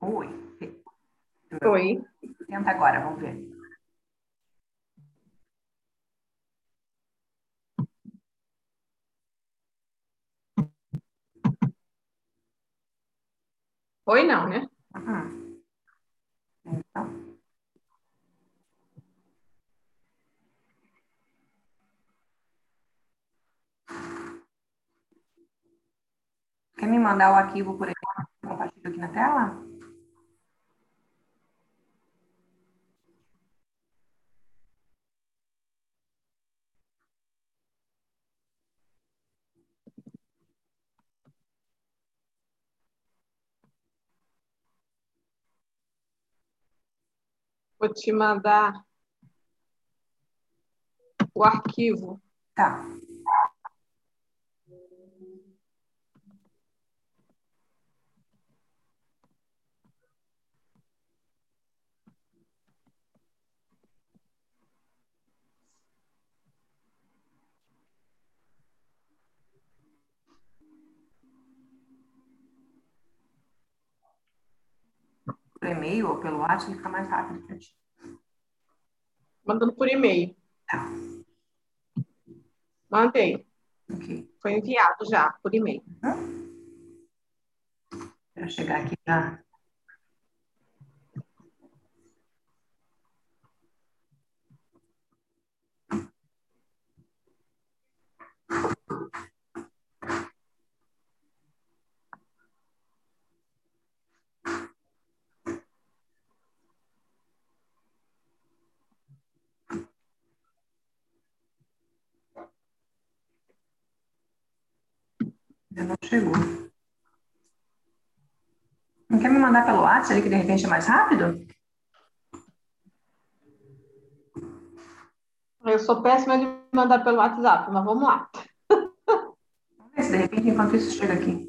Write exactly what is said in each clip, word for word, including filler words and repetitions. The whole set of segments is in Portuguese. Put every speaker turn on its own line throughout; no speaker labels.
Oi.
Oi.
Tenta agora, vamos ver.
Oi, não, né?
Uhum. Então, quer me mandar o arquivo por aí? Compartilho aqui na tela?
Vou te mandar o arquivo.
Tá. Por e-mail ou pelo WhatsApp fica mais rápido pra ti.
Mandando por e-mail.
Tá.
Mandei.
Ok.
Foi enviado já, por e-mail.
Hum? Para chegar aqui já. Ainda não chegou. Não quer me mandar pelo WhatsApp ali que de repente é mais rápido?
Eu sou péssima de mandar pelo WhatsApp, mas vamos lá.
Vamos ver se de repente enquanto isso chega aqui.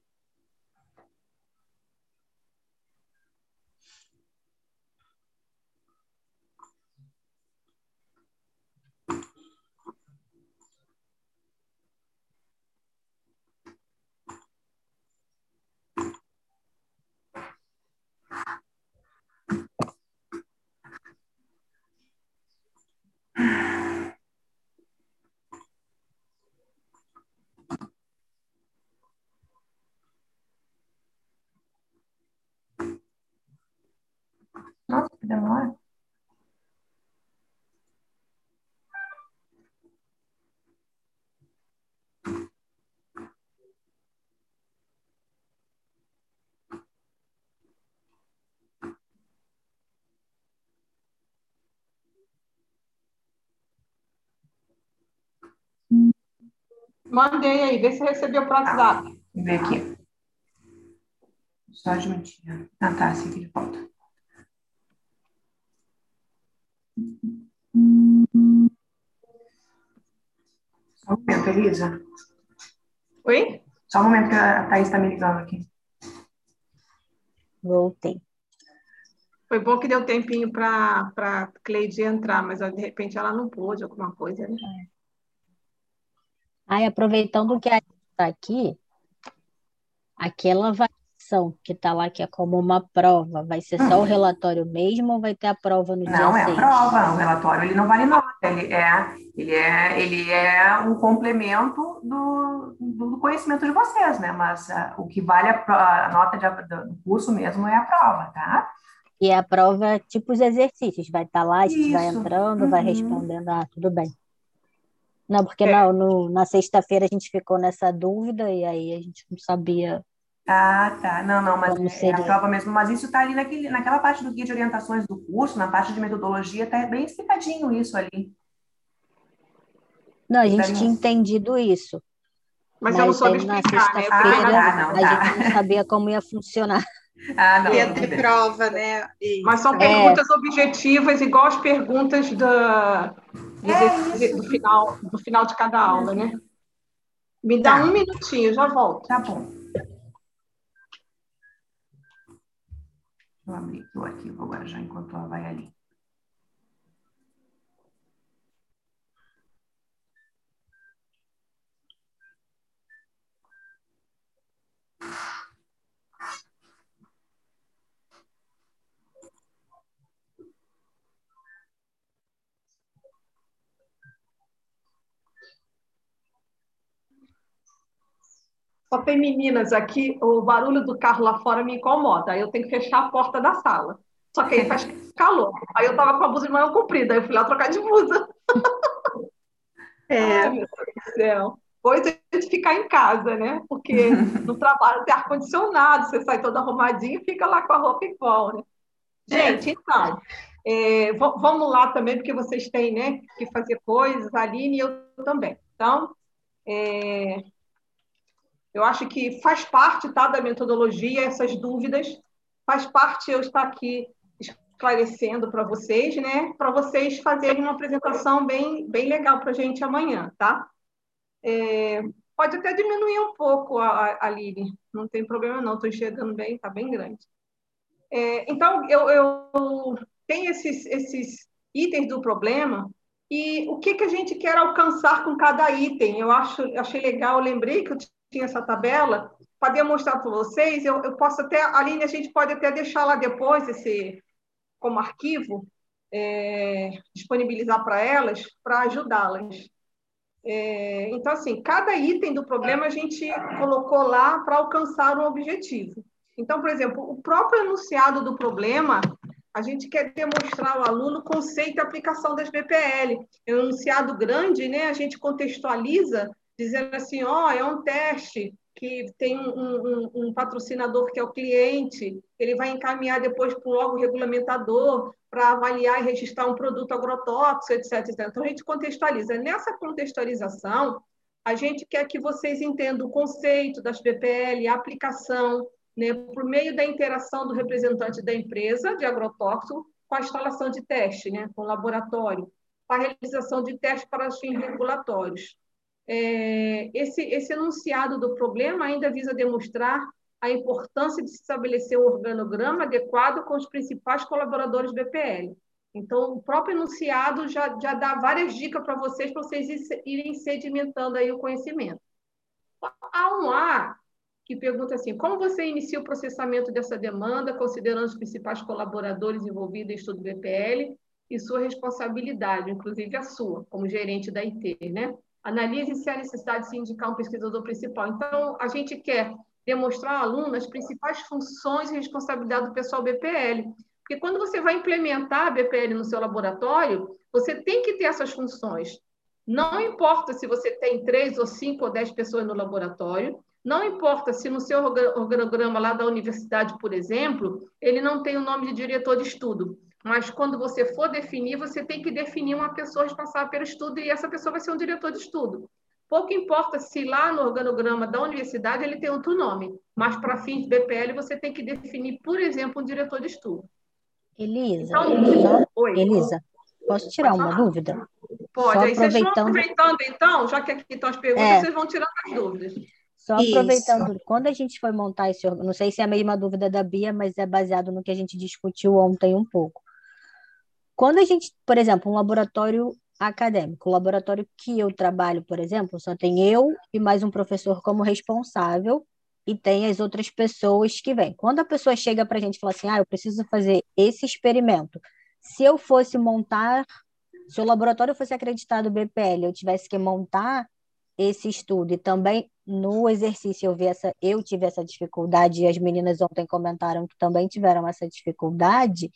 Nossa, que demora.
Mandei aí, vê se recebeu pro
Tá.
WhatsApp.
Vamos ver aqui. Só admitir. Ah, tá. Assim que ele volta. Só um momento, Elisa.
Oi?
Só um momento que a Thaís está me ligando aqui.
Voltei.
Foi bom que deu tempinho para para Cleide entrar, mas ó, de repente ela não pôde, alguma coisa, né?
Aí, aproveitando que a gente está aqui, aquela avaliação que está lá, que é como uma prova, vai ser só o
Hum.
relatório mesmo ou vai ter a prova no dia
Não, é a
seis?
prova, o relatório ele não vale nota, ele é, ele é, ele é um complemento do, do conhecimento de vocês, né? Mas ah, o que vale a, pro- a nota de, do curso mesmo é a prova, tá?
E a prova é tipo os exercícios, vai estar lá, a gente vai
Isso.
entrando, vai
Uhum.
respondendo, ah, tudo bem. Não, porque
É.
na, no, na sexta-feira a gente ficou nessa dúvida e aí a gente não sabia
Ah, tá. Não, não, mas
como
é, é a
seria.
prova mesmo. Mas isso tá ali naquele, naquela parte do guia de orientações do curso, na parte de metodologia, tá bem explicadinho isso ali.
Não, a
Vocês
gente
devem.
tinha entendido isso,
Mas eu não
mas aí
soube
na
explicar, né? Eu fiquei
Ah,
na
sexta-feira
tá,
dúvida.
não,
a gente
tá.
não sabia como ia funcionar.
Ah, não,
Ia
tudo
ter
bem.
prova, né?
Mas são
Isso.
É,
perguntas objetivas, igual as perguntas da, de
É
exerc-
isso,
do final, do final de cada
isso
aula, né?
mesmo.
Me dá um
Tá,
minutinho, já volto.
tá bom. Deixa eu abrir aqui o arquivo agora, já enquanto ela vai ali.
Só tem meninas aqui, o barulho do carro lá fora me incomoda. Aí eu tenho que fechar a porta da sala. Só que aí faz calor. Aí eu tava com a blusa de manga comprida, aí eu fui lá trocar de blusa.
É.
Ai, meu Deus do céu. Coisa de ficar em casa, né? Porque no trabalho tem ar-condicionado, você sai toda arrumadinha e fica lá com a roupa igual, né? Gente, então, é, vamos lá também, porque vocês têm, né, que fazer coisas, a Aline e eu também. Então, é, eu acho que faz parte, tá, da metodologia, essas dúvidas, faz parte eu estar aqui esclarecendo para vocês, né, para vocês fazerem uma apresentação bem, bem legal para a gente amanhã, tá? É, pode até diminuir um pouco a, a Aline, não tem problema não, estou enxergando bem, está bem grande. É, então, eu, eu tenho esses, esses itens do problema e o que, que a gente quer alcançar com cada item. Eu acho, achei legal, eu lembrei que eu tinha essa tabela para demonstrar para vocês. Eu, eu posso até, Aline, a gente pode até deixar lá depois esse, como arquivo, é, disponibilizar para elas, para ajudá-las. É, então, assim, cada item do problema a gente colocou lá para alcançar um objetivo. Então, por exemplo, o próprio enunciado do problema, a gente quer demonstrar ao aluno o conceito e aplicação das B P L. É um enunciado grande, né? A gente contextualiza, dizendo assim, ó, oh, é um teste que tem um, um, um patrocinador que é o cliente, ele vai encaminhar depois para um órgão regulamentador para avaliar e registrar um produto agrotóxico, etc, etcétera. Então, a gente contextualiza. Nessa contextualização, a gente quer que vocês entendam o conceito das B P L, a aplicação, né, por meio da interação do representante da empresa de agrotóxico com a instalação de teste, né, com o laboratório, com a realização de testes para os fins regulatórios. É, esse, esse enunciado do problema ainda visa demonstrar a importância de se estabelecer um organograma adequado com os principais colaboradores do B P L. Então, o próprio enunciado já, já dá várias dicas para vocês, para vocês irem sedimentando aí o conhecimento. Há um A que pergunta assim, como você inicia o processamento dessa demanda, considerando os principais colaboradores envolvidos em estudo do B P L e sua responsabilidade, inclusive a sua, como gerente da I T, né? Analise se há necessidade de se indicar um pesquisador principal. Então, a gente quer demonstrar ao aluno as principais funções e responsabilidade do pessoal B P L. Porque quando você vai implementar a B P L no seu laboratório, você tem que ter essas funções. Não importa se você tem três ou cinco ou dez pessoas no laboratório, não importa se no seu organograma lá da universidade, por exemplo, ele não tem o nome de diretor de estudo. Mas quando você for definir, você tem que definir uma pessoa responsável pelo estudo e essa pessoa vai ser um diretor de estudo. Pouco importa se lá no organograma da universidade ele tem outro nome, mas para fins de B P L você tem que definir, por exemplo, um diretor de estudo.
Elisa,
Então,
só...
oi.
Elisa, posso tirar uma dúvida?
Pode,
só
aí
aproveitando...
vocês vão aproveitando então, já que aqui estão as perguntas, é. Vocês vão tirando as dúvidas.
Só aproveitando, Isso. Quando a gente foi montar esse... Não sei se é a mesma dúvida da Bia, mas é baseado no que a gente discutiu ontem um pouco. Quando a gente, por exemplo, um laboratório acadêmico, o laboratório que eu trabalho, por exemplo, só tem eu e mais um professor como responsável e tem as outras pessoas que vêm. Quando a pessoa chega para a gente e fala assim, ah, eu preciso fazer esse experimento, se eu fosse montar, se o laboratório fosse acreditado B P L, eu tivesse que montar esse estudo e também no exercício eu, vi essa, eu tive essa dificuldade e as meninas ontem comentaram que também tiveram essa dificuldade,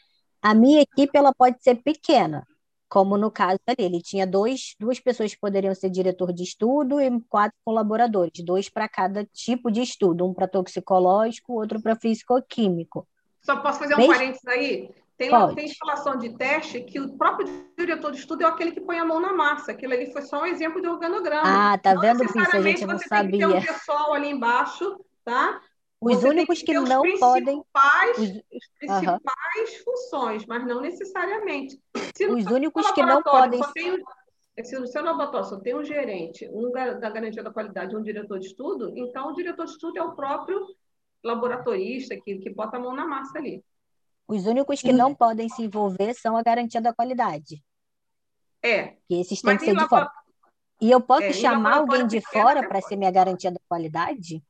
a minha equipe ela pode ser pequena, como no caso ali, ele tinha dois, duas pessoas que poderiam ser diretor de estudo e quatro colaboradores, dois para cada tipo de estudo, um para toxicológico, outro para físico-químico.
Só posso fazer um Mesmo? parênteses aí? Tem, tem instalação de teste que o próprio diretor de estudo é aquele que põe a mão na massa. Aquilo ali foi só um exemplo de organograma.
Ah, tá
não
vendo, Pissa? A gente não
você
sabia.
Tem que ter um pessoal ali embaixo, tá?
Os
você
únicos
que,
que não
os
podem...
Os principais uhum. funções, mas não necessariamente.
Se os únicos que não podem...
Só tem, se no seu laboratório só tem um gerente, um da garantia da qualidade, um diretor de estudo, então o diretor de estudo é o próprio laboratorista que, que bota a mão na massa ali.
Os únicos que não podem se envolver são a garantia da qualidade.
É.
Que esses têm que ser de fora. E eu posso é, chamar alguém de fora para ser minha garantia da qualidade?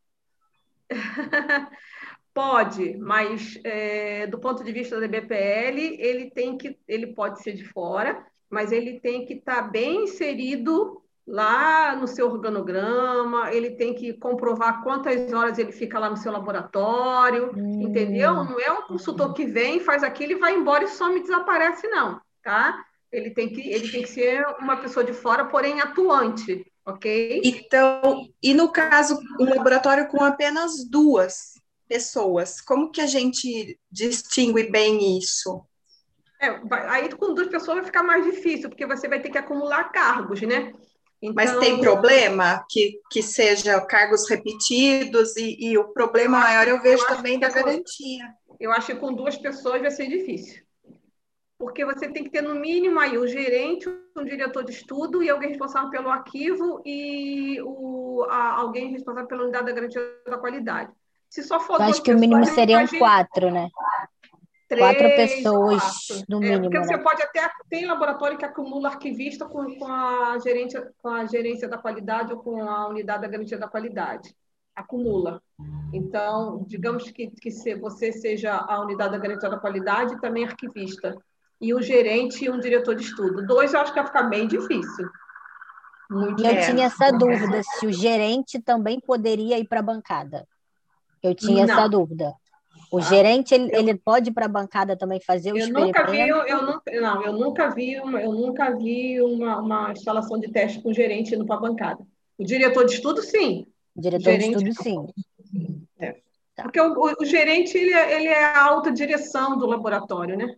Pode, mas é, do ponto de vista da B P L, ele tem que, ele pode ser de fora, mas ele tem que estar bem inserido lá no seu organograma, ele tem que comprovar quantas horas ele fica lá no seu laboratório,
Hum,
entendeu? Não é um consultor que vem, faz aquilo e vai embora e some e desaparece, não, tá? Ele tem que, ele tem que ser uma pessoa de fora, porém atuante, ok?
Então, e no caso, um laboratório com apenas duas pessoas, como que a gente distingue bem isso?
É, vai- aí com duas pessoas vai ficar mais difícil, porque você vai ter que acumular cargos, né?
Mas tem
Então,
problema que, que seja cargos repetidos e, e o problema
eu
maior
acho,
eu
eu
vejo
acho
também
que
da
é com,
garantia.
eu acho que com duas pessoas vai ser difícil. Porque você tem que ter, no mínimo, aí o gerente, um diretor de estudo e alguém responsável pelo arquivo e o, a- alguém responsável pela unidade da garantia da qualidade. Se só for
eu
duas
acho que o mínimo
pessoas,
seriam
imagine
quatro, né? Quatro
três ou
pessoas
quatro.
no
É, porque
mínimo,
você
né?
pode até... Tem laboratório que acumula arquivista com, com, a gerência, com a gerência da qualidade ou com a unidade da garantia da qualidade. Acumula. Então, digamos que, que se você seja a unidade da garantia da qualidade e também arquivista. E o gerente e um diretor de estudo. Dois eu acho que vai ficar bem difícil. Muito
E eu
É,
tinha
difícil.
essa dúvida se o gerente também poderia ir para a bancada. Eu tinha essa
Não.
dúvida. O
Tá?
gerente, ele,
Eu,
ele pode ir para a bancada também fazer o
eu nunca vi,
experimento?
eu, eu nunca, não, eu nunca vi uma, eu nunca vi uma, uma instalação de teste com gerente indo para a bancada. O diretor de estudo, sim.
O
O
diretor de
gerente,
estudo, sim.
é.
Tá.
Porque o, o, o gerente, ele, é- ele é a alta direção do laboratório, né?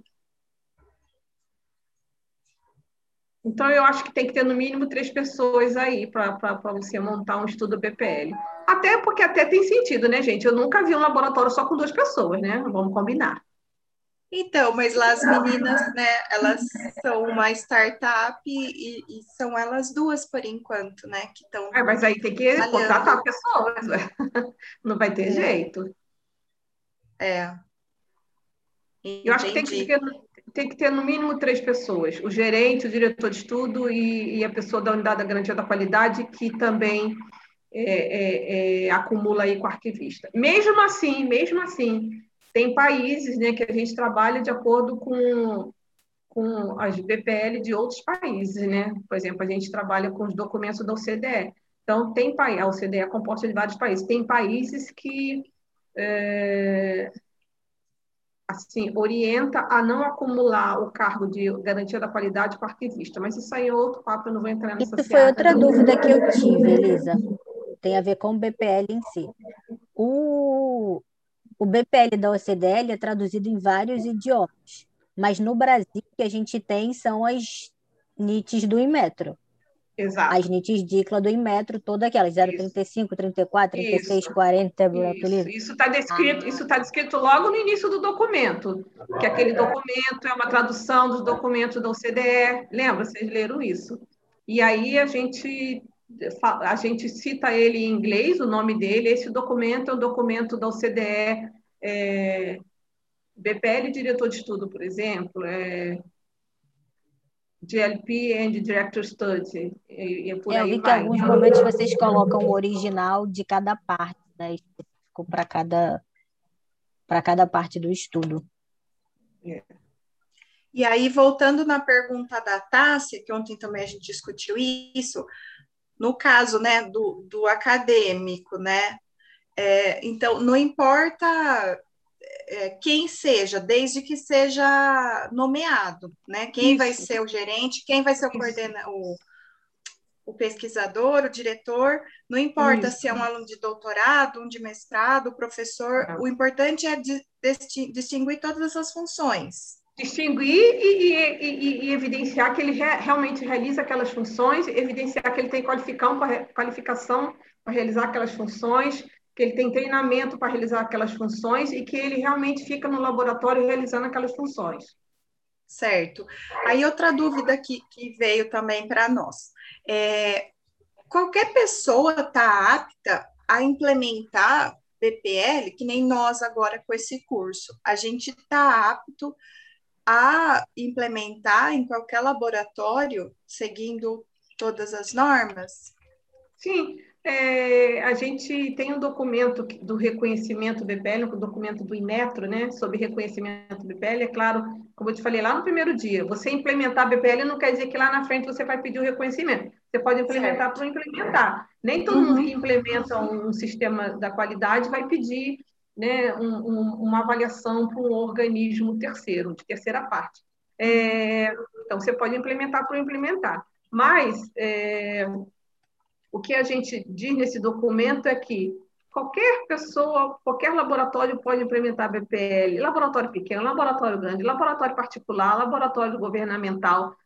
Então, eu acho que tem que ter no mínimo três pessoas aí para você montar um estudo B P L. Até porque até tem sentido, né, gente? Eu nunca vi um laboratório só com duas pessoas, né? Vamos combinar.
então, mas lá as meninas, né, elas são uma startup e, e são elas duas por enquanto, né, que estão
Ah, mas aí tem que contratar
trabalhando.
pessoas, ué. Não vai ter
É,
jeito.
é,
Eu acho que tem que
entendi.
ter, tem que ter no mínimo três pessoas: o gerente, o diretor de estudo e, e a pessoa da unidade da garantia da qualidade, que também é, é, é, acumula aí com o arquivista. Mesmo assim, mesmo assim, tem países, né, que a gente trabalha de acordo com, com as B P L de outros países, né? Por exemplo, a gente trabalha com os documentos da O C D E. Então, tem país, a O C D E é composta de vários países. Tem países que é, assim, orienta a não acumular o cargo de garantia da qualidade com arquivista, mas isso aí é outro papo, eu não vou entrar nessa
Isso foi
seara,
outra
não.
dúvida que eu tive, Elisa. Tem a ver com o B P L em si. O, o B P L da O C D L é traduzido em vários idiomas, mas no Brasil o que a gente tem são as N I Ts do Inmetro. As
Exato.
N I Ts DICLA do Inmetro, todas aquelas, zero trinta e cinco, trinta e quatro, trinta e seis,
Isso,
quarenta, buraco
isso.
livre.
Isso está descrito, isso está descrito logo no início do documento, que aquele documento é uma tradução dos documentos da O C D E. Lembra? Vocês leram isso. E aí a gente a gente cita ele em inglês, o nome dele. Esse documento é um documento da O C D E, é, B P L diretor de estudo, por exemplo, é, G L P and Director Study, e, e por
É, eu
aí
vi que em
vai.
alguns momentos vocês colocam o original de cada parte, né? Específico para cada, para cada parte do estudo.
É.
E aí, voltando na pergunta da Tássia, que ontem também a gente discutiu isso, no caso, né, do, do acadêmico, né, é, então, não importa é, quem seja, desde que seja nomeado, né, quem vai
Isso,
ser o gerente, quem vai ser o
isso,
coordenador, o, o pesquisador, o diretor, não importa se
isso.
é um aluno de doutorado, um de mestrado, professor, o importante é di, distinguir todas essas funções.
Distinguir e, e, e, e evidenciar que ele re, realmente realiza aquelas funções, evidenciar que ele tem qualificação para realizar aquelas funções, que ele tem treinamento para realizar aquelas funções e que ele realmente fica no laboratório realizando aquelas funções.
Certo. Aí outra dúvida que, que veio também para nós. É, qualquer pessoa está apta a implementar B P L, que nem nós agora com esse curso. A gente está apto a implementar em qualquer laboratório, seguindo todas as normas?
Sim, é, a gente tem um documento do reconhecimento B P L, o documento do Inmetro, né, sobre reconhecimento B P L. É claro, como eu te falei lá no primeiro dia, você implementar B P L não quer dizer que lá na frente você vai pedir o reconhecimento. Você pode implementar
Certo.
para implementar. Nem todo mundo que implementa um, um sistema da qualidade vai pedir, né, um, um, uma avaliação para um organismo terceiro, de terceira parte. É, então, você pode implementar para implementar. Mas é, o que a gente diz nesse documento é que qualquer pessoa, qualquer laboratório pode implementar B P L, laboratório pequeno, laboratório grande, laboratório particular, laboratório governamental,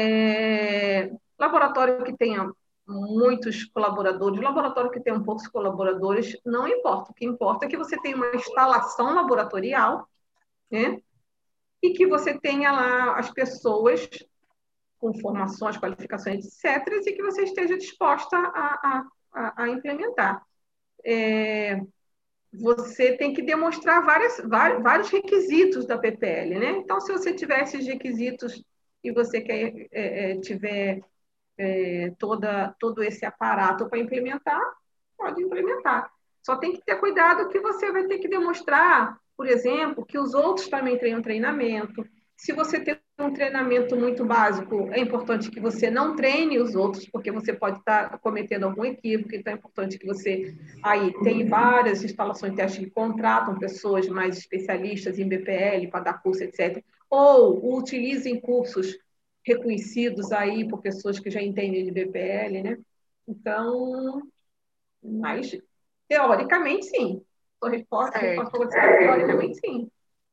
é, laboratório que tenha muitos colaboradores, laboratório que tenha poucos colaboradores, não importa. O que importa é que você tenha uma instalação laboratorial, né? E que você tenha lá as pessoas com formações, qualificações, etcétera, e que você esteja disposta a, a, a implementar. É, você tem que demonstrar várias, vários requisitos da P P L, né? Então, se você tiver esses requisitos e você quer, é, é, tiver é, toda, todo esse aparato para implementar, pode implementar. Só tem que ter cuidado que você vai ter que demonstrar, por exemplo, que os outros também tenham treinamento. Se você tem um treinamento muito básico, é importante que você não treine os outros, porque você pode estar cometendo algum equívoco, então é importante que você... Aí tem várias instalações de teste que contratam pessoas mais especialistas em B P L para dar curso, etcétera. Ou utilizem cursos reconhecidos aí por pessoas que já entendem de B P L, né? Então, mas teoricamente sim. Sua resposta, resposta você, teoricamente sim.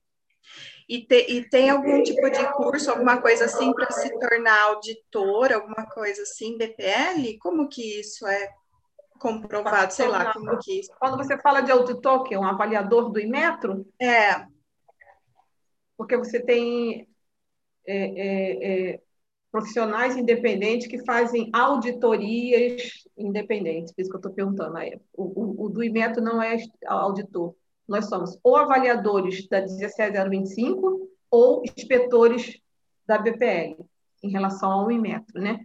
E, te, e tem algum tipo de curso, alguma coisa assim para se tornar auditor, alguma coisa assim, B P L? Como que isso é comprovado? Sei lá, como que isso...
Quando você fala de auditor, que é um avaliador do Inmetro?
É.
Porque você tem é, é, é, profissionais independentes que fazem auditorias independentes, por isso que eu estou perguntando. O, o, o do Inmetro não é auditor. Nós somos ou avaliadores da dezessete zero vinte e cinco ou inspetores da B P L, em relação ao Inmetro, né?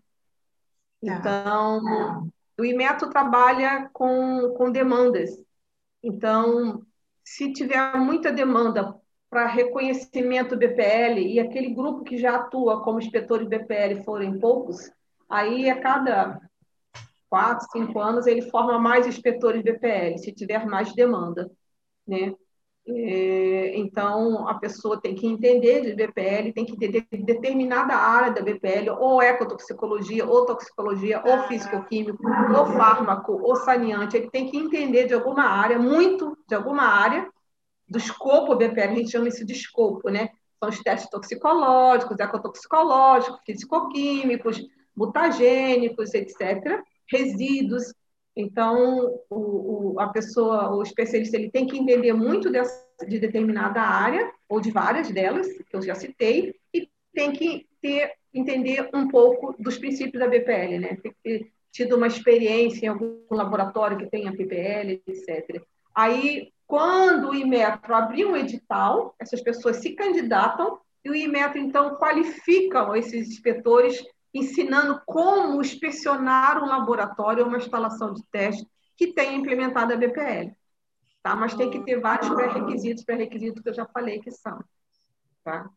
Então, o Inmetro trabalha com, com demandas. Então, se tiver muita demanda para reconhecimento B P L e aquele grupo que já atua como inspetores B P L forem poucos, aí a cada quatro, cinco anos ele forma mais inspetores B P L, se tiver mais demanda, né? Então, a pessoa tem que entender de B P L, tem que entender de determinada área da B P L, ou ecotoxicologia, ou toxicologia, ou físico-químico, ou fármaco, ou saneante. Ele tem que entender de alguma área, muito de alguma área, do escopo B P L, a gente chama isso de escopo, né? São os testes toxicológicos, ecotoxicológicos, físico-químicos, mutagênicos, etcétera, resíduos. Então, o, o, a pessoa, o especialista, ele tem que entender muito dessa, de determinada área, ou de várias delas, que eu já citei, e tem que ter, entender um pouco dos princípios da B P L, né? Tem que ter tido uma experiência em algum laboratório que tenha P P L, etcétera. Aí, quando o Inmetro abrir um edital, essas pessoas se candidatam, e o Inmetro, então, qualifica esses inspetores ensinando como inspecionar um laboratório ou uma instalação de teste que tenha implementado a B P L. Tá? Mas tem que ter vários pré-requisitos, pré-requisitos que eu já falei que são. Tá?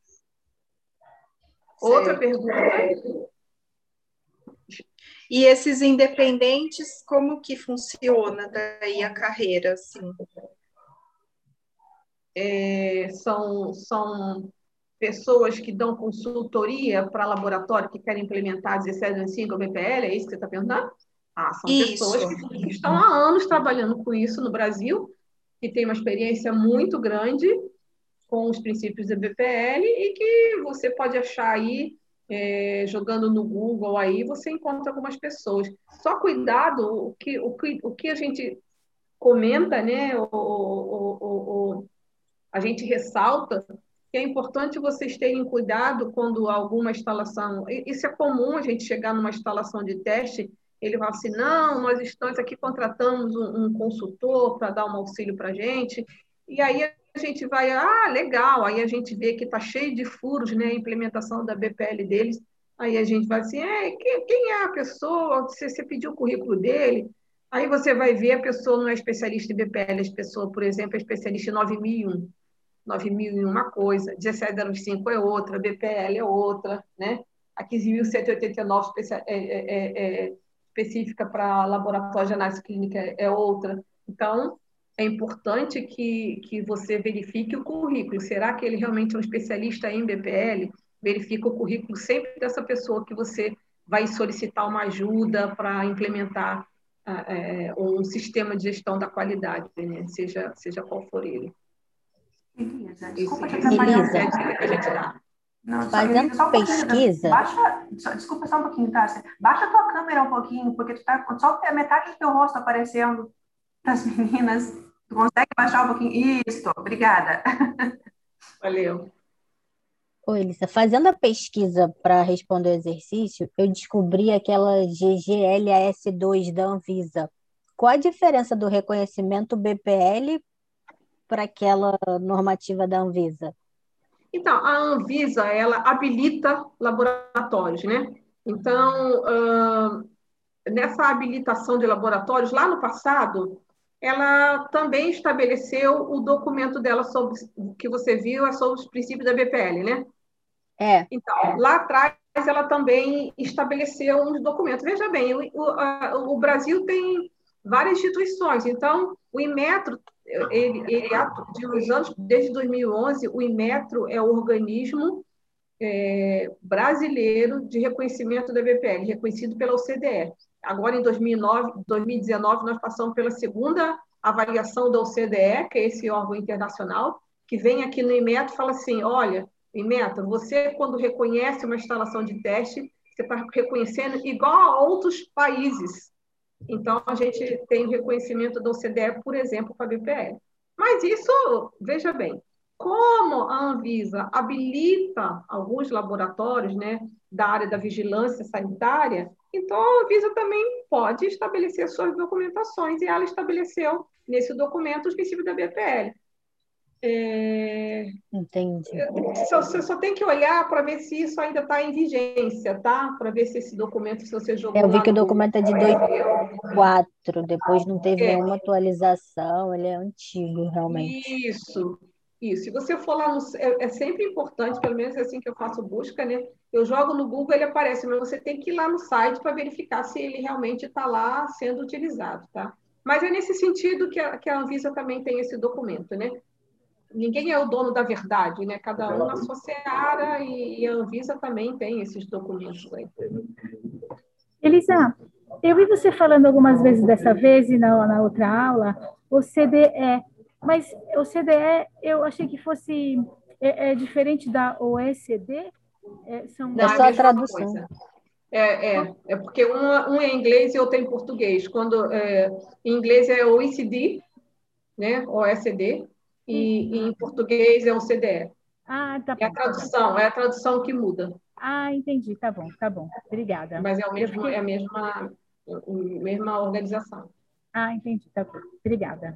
Outra pergunta.
E esses independentes, como que funciona daí a carreira, assim?
É, são, são pessoas que dão consultoria para laboratório que querem implementar dezessete vinte e cinco B P L, é isso que você está perguntando? Ah, são
isso.
pessoas que estão há anos trabalhando com isso no Brasil, que têm uma experiência muito grande com os princípios da B P L e que você pode achar aí, é, jogando no Google aí, você encontra algumas pessoas. Só cuidado, o que, o que, o que a gente comenta, né, o, o, o, o, a gente ressalta que é importante vocês terem cuidado quando alguma instalação... Isso é comum, a gente chegar numa instalação de teste, ele fala assim, não, nós estamos aqui, contratamos um, um consultor para dar um auxílio para a gente, e aí a gente vai, ah, legal, aí a gente vê que está cheio de furos, né, a implementação da B P L deles, aí a gente vai assim, é, quem, quem é a pessoa? Você, você pediu o currículo dele? Aí você vai ver, a pessoa não é especialista em B P L, a pessoa, por exemplo, é especialista em nove mil e um. nove mil e uma coisa, dezessete zero cinco é outra, B P L é outra, né? A quinze mil cento e oitenta e nove é, é, é, específica para laboratório de análise clínica é outra. Então, é importante que, que você verifique o currículo. Será que ele realmente é um especialista em B P L? Verifica o currículo sempre dessa pessoa que você vai solicitar uma ajuda para implementar é, um sistema de gestão da qualidade, né? seja, seja qual for ele.
Elisa, desculpa te
Esse,
atrapalhar.
esse é a dica que a gente dá.
Não, só,
Fazendo
Elisa, só um pouquinho.
pesquisa.
Baixa, só, desculpa só um pouquinho, Tássia. Baixa a tua câmera um pouquinho, porque tu tá com só a metade do teu rosto aparecendo das meninas. Tu consegue baixar um pouquinho? Isso, obrigada.
Valeu.
Oi, Elisa, fazendo a pesquisa para responder o exercício, eu descobri aquela G G L A S dois da Anvisa. Qual a diferença do reconhecimento B P L para aquela normativa da Anvisa?
Então, a Anvisa, ela habilita laboratórios, né? Então, uh, nessa habilitação de laboratórios, lá no passado, ela também estabeleceu o documento dela sobre, que você viu, é sobre os princípios da B P L, né?
É.
Então, lá atrás, ela também estabeleceu uns documentos. Veja bem, o, o, a, o Brasil tem várias instituições, então, o Inmetro, ele, ele de uns anos, desde dois mil e onze, o Inmetro é o organismo é, brasileiro de reconhecimento da B P L, reconhecido pela O C D E. Agora, em dois mil e nove, dois mil e dezenove, nós passamos pela segunda avaliação da O C D E, que é esse órgão internacional, que vem aqui no Inmetro e fala assim, olha, Inmetro, você, quando reconhece uma instalação de teste, você está reconhecendo igual a outros países. Então, a gente tem o reconhecimento da O C D E, por exemplo, para a B P L. Mas isso, veja bem, como a Anvisa habilita alguns laboratórios, né, da área da vigilância sanitária, então a Anvisa também pode estabelecer suas documentações, e ela estabeleceu nesse documento os princípios da B P L. É...
Entendi.
Você só tem que olhar para ver se isso ainda está em vigência, tá? Para ver se esse documento, se você jogou
Eu vi
lá
que o
no
documento é de dois mil e quatro, depois não teve
É.
nenhuma atualização, ele é antigo, realmente.
Isso, isso. Se você for lá no... É, é sempre importante, pelo menos é assim que eu faço busca, né? Eu jogo no Google, ele aparece, mas você tem que ir lá no site para verificar se ele realmente está lá sendo utilizado, tá? Mas é nesse sentido que a, que a Anvisa também tem esse documento, né? Ninguém é o dono da verdade, né? Cada um na sua seara, e, e a Anvisa também tem esses documentos aí.
Elisa, eu vi você falando algumas vezes dessa vez e na, na outra aula, o C D E, mas o C D E eu achei que fosse é, é diferente da O E C D? É, são...
É só a tradução.
Coisa. É, é, é porque um, um é em inglês e outro é em português. Quando, é, em inglês é o O E C D, né? O E C D, e, e em português é o C D E.
Ah, tá bom.
É a tradução, é a tradução que muda.
Ah, entendi, tá bom, tá bom. Obrigada.
Mas é, o mesmo, é a mesma, a mesma organização.
Ah, entendi, tá bom. Obrigada.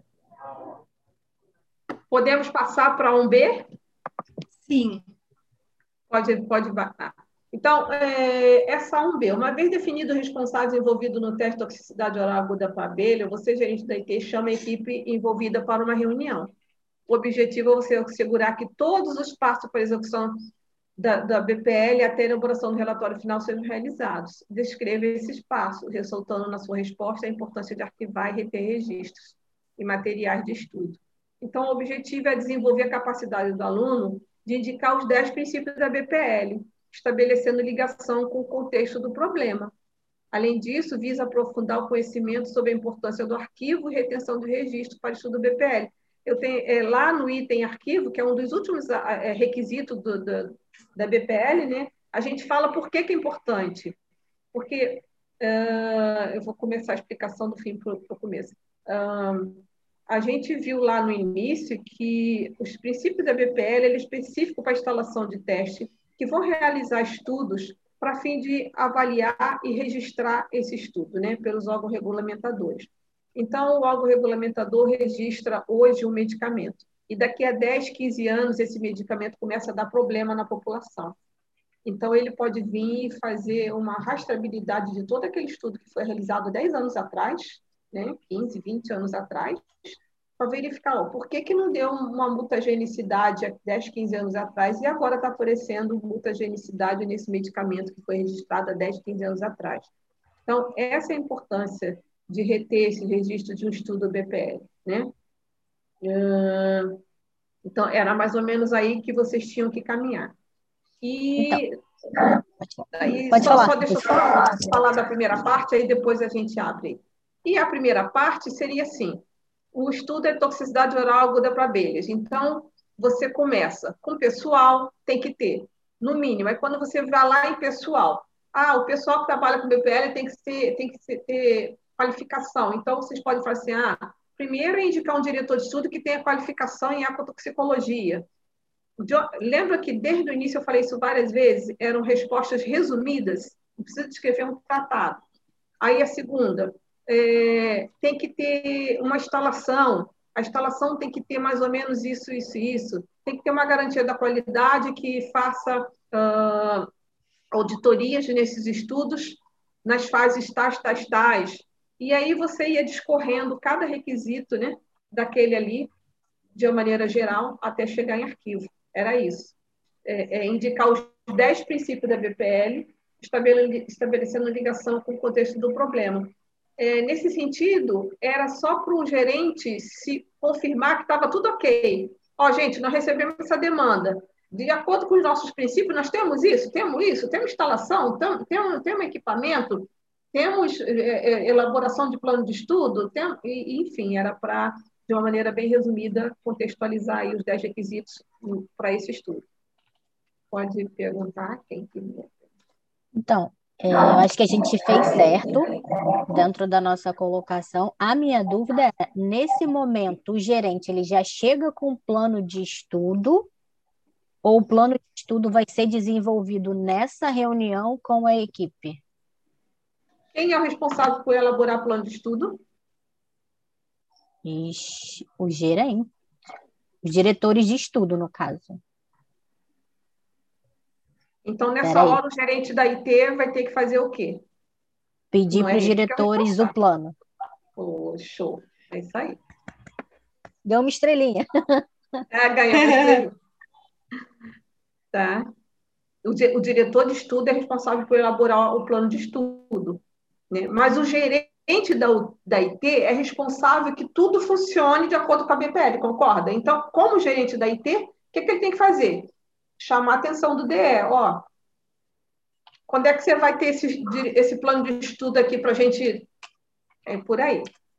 Podemos passar para um B?
Sim.
Pode, pode. Então, é, essa um B, uma vez definido o responsável envolvido no teste de toxicidade oral aguda para abelha, você, gerente da I T, chama a equipe envolvida para uma reunião. O objetivo é você assegurar que todos os passos para a execução da, da B P L até a elaboração do relatório final sejam realizados. Descreva esses passos, ressaltando na sua resposta a importância de arquivar e reter registros e materiais de estudo. Então, o objetivo é desenvolver a capacidade do aluno de indicar os dez princípios da B P L, estabelecendo ligação com o contexto do problema. Além disso, visa aprofundar o conhecimento sobre a importância do arquivo e retenção de registro para estudo do B P L. Eu tenho, é, lá no item arquivo, que é um dos últimos é, requisitos do, do, da B P L, né, a gente fala por que, que é importante. Porque, uh, eu vou começar a explicação do fim para o começo. Uh, a gente viu lá no início que os princípios da B P L ele é específico para a instalação de teste, que vão realizar estudos para fim de avaliar e registrar esse estudo, né, pelos órgãos regulamentadores. Então, o órgão regulamentador registra hoje um medicamento, e daqui a dez, quinze anos, esse medicamento começa a dar problema na população. Então, ele pode vir e fazer uma rastreabilidade de todo aquele estudo que foi realizado dez anos atrás, né, quinze, vinte anos atrás, para verificar ó, por que, que não deu uma mutagenicidade há dez, quinze anos atrás e agora está aparecendo mutagenicidade nesse medicamento que foi registrado há dez, quinze anos atrás. Então, essa é a importância de reter esse registro de um estudo B P L, né? Então, era mais ou menos aí que vocês tinham que caminhar.
Então,
E aí,
pode
só,
falar.
só deixa eu só falar da primeira parte, aí depois a gente abre. E a primeira parte seria assim, o estudo é toxicidade oral aguda para abelhas. Então, você começa com pessoal, tem que ter, no mínimo. Aí, quando você vai lá em pessoal, ah, o pessoal que trabalha com B P L tem que, ser, tem que ser, ter qualificação. Então, vocês podem falar assim, ah, primeiro é indicar um diretor de estudo que tenha qualificação em ecotoxicologia. Lembra que desde o início eu falei isso várias vezes? Eram respostas resumidas, não precisa escrever um tratado. Aí a segunda, é, tem que ter uma instalação, a instalação tem que ter mais ou menos isso, isso e isso, tem que ter uma garantia da qualidade que faça uh, auditorias nesses estudos nas fases tais, tais, tais. E aí você ia discorrendo cada requisito, né, daquele ali, de uma maneira geral, até chegar em arquivo. Era isso. É, é indicar os dez princípios da B P L, estabelecendo ligação com o contexto do problema. É, nesse sentido, era só para o gerente se confirmar que estava tudo ok. Ó, gente, nós recebemos essa demanda. De acordo com os nossos princípios, nós temos isso, temos isso, temos instalação, temos, temos equipamento, temos é, é, elaboração de plano de estudo, tem, enfim, era para, de uma maneira bem resumida, contextualizar aí os dez requisitos para esse estudo. Pode perguntar quem quiser.
Então, é, eu acho que a gente fez certo dentro da nossa colocação. A minha dúvida é, nesse momento, o gerente ele já chega com um plano de estudo ou o plano de estudo vai ser desenvolvido nessa reunião com a equipe?
Quem é o responsável por elaborar plano de estudo?
Ixi, o gerente. Os diretores de estudo, no caso.
Então, nessa
Peraí.
hora, o gerente da I T vai ter que fazer o quê?
Pedir
Não
para
é
os
ele que é o
diretores o
responsável.
plano.
Oh, show. É isso aí.
Deu uma estrelinha.
É, ganhou uma estrelinha. Tá? O, di- o diretor de estudo é responsável por elaborar o plano de estudo, né? Mas o gerente da, U- da I T é responsável que tudo funcione de acordo com a B P L, concorda? Então, como gerente da I T, o que, que ele tem que fazer? Chamar a atenção do D E. Ó, quando é que você vai ter esse, di- esse plano de estudo aqui para a gente... É por aí.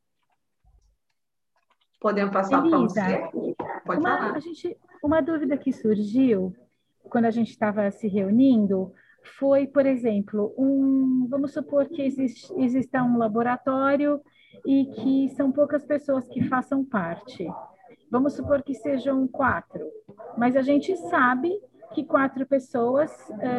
Podemos passar para
Elisa,
você? Pode
uma,
falar.
a gente, uma dúvida que surgiu quando a gente estava se reunindo foi, por exemplo, um, vamos supor que existe, exista um laboratório e que são poucas pessoas que façam parte. Vamos supor que sejam quatro, mas a gente sabe que quatro pessoas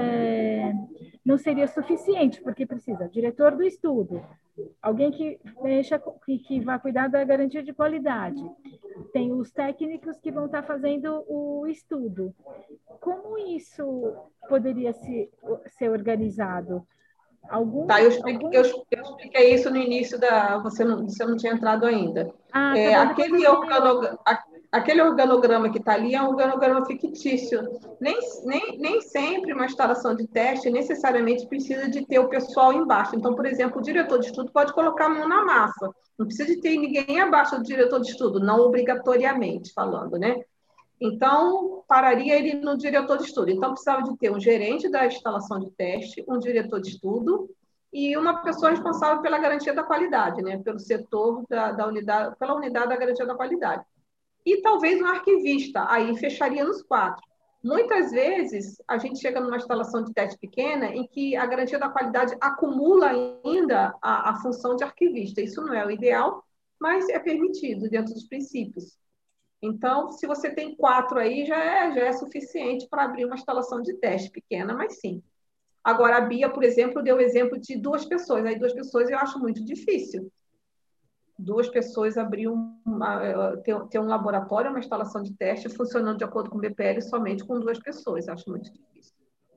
é, não seria suficiente, porque precisa diretor do estudo, alguém que mexa, que, que vai cuidar da garantia de qualidade, tem os técnicos que vão estar fazendo o estudo. Como isso poderia se, ser organizado? Algum,
Tá, eu expliquei,
algum...
eu, eu expliquei isso no início da... Você não, você não tinha entrado ainda.
Ah, tá
É,
bom, depois eu
aquele,
vi o...
organo, a- aquele organograma que está ali é um organograma fictício. Nem, nem, nem sempre uma instalação de teste necessariamente precisa de ter o pessoal embaixo. Então, por exemplo, o diretor de estudo pode colocar a mão na massa. Não precisa de ter ninguém abaixo do diretor de estudo, não obrigatoriamente falando, né? Então, pararia ele no diretor de estudo. Então, precisava de ter um gerente da instalação de teste, um diretor de estudo e uma pessoa responsável pela garantia da qualidade, né? Pelo setor da, da unidade, pela unidade da garantia da qualidade. E talvez um arquivista, aí fecharia nos quatro. Muitas vezes, a gente chega numa instalação de teste pequena em que a garantia da qualidade acumula ainda a, a função de arquivista. Isso não é o ideal, mas é permitido dentro dos princípios. Então, se você tem quatro aí, já é, já é suficiente para abrir uma instalação de teste pequena, mas sim. Agora, a Bia, por exemplo, deu o exemplo de duas pessoas. Aí, duas pessoas eu acho muito difícil. Duas pessoas abrir um, uma, ter, ter um laboratório, uma instalação de teste funcionando de acordo com o B P L somente com duas pessoas. Eu acho muito difícil.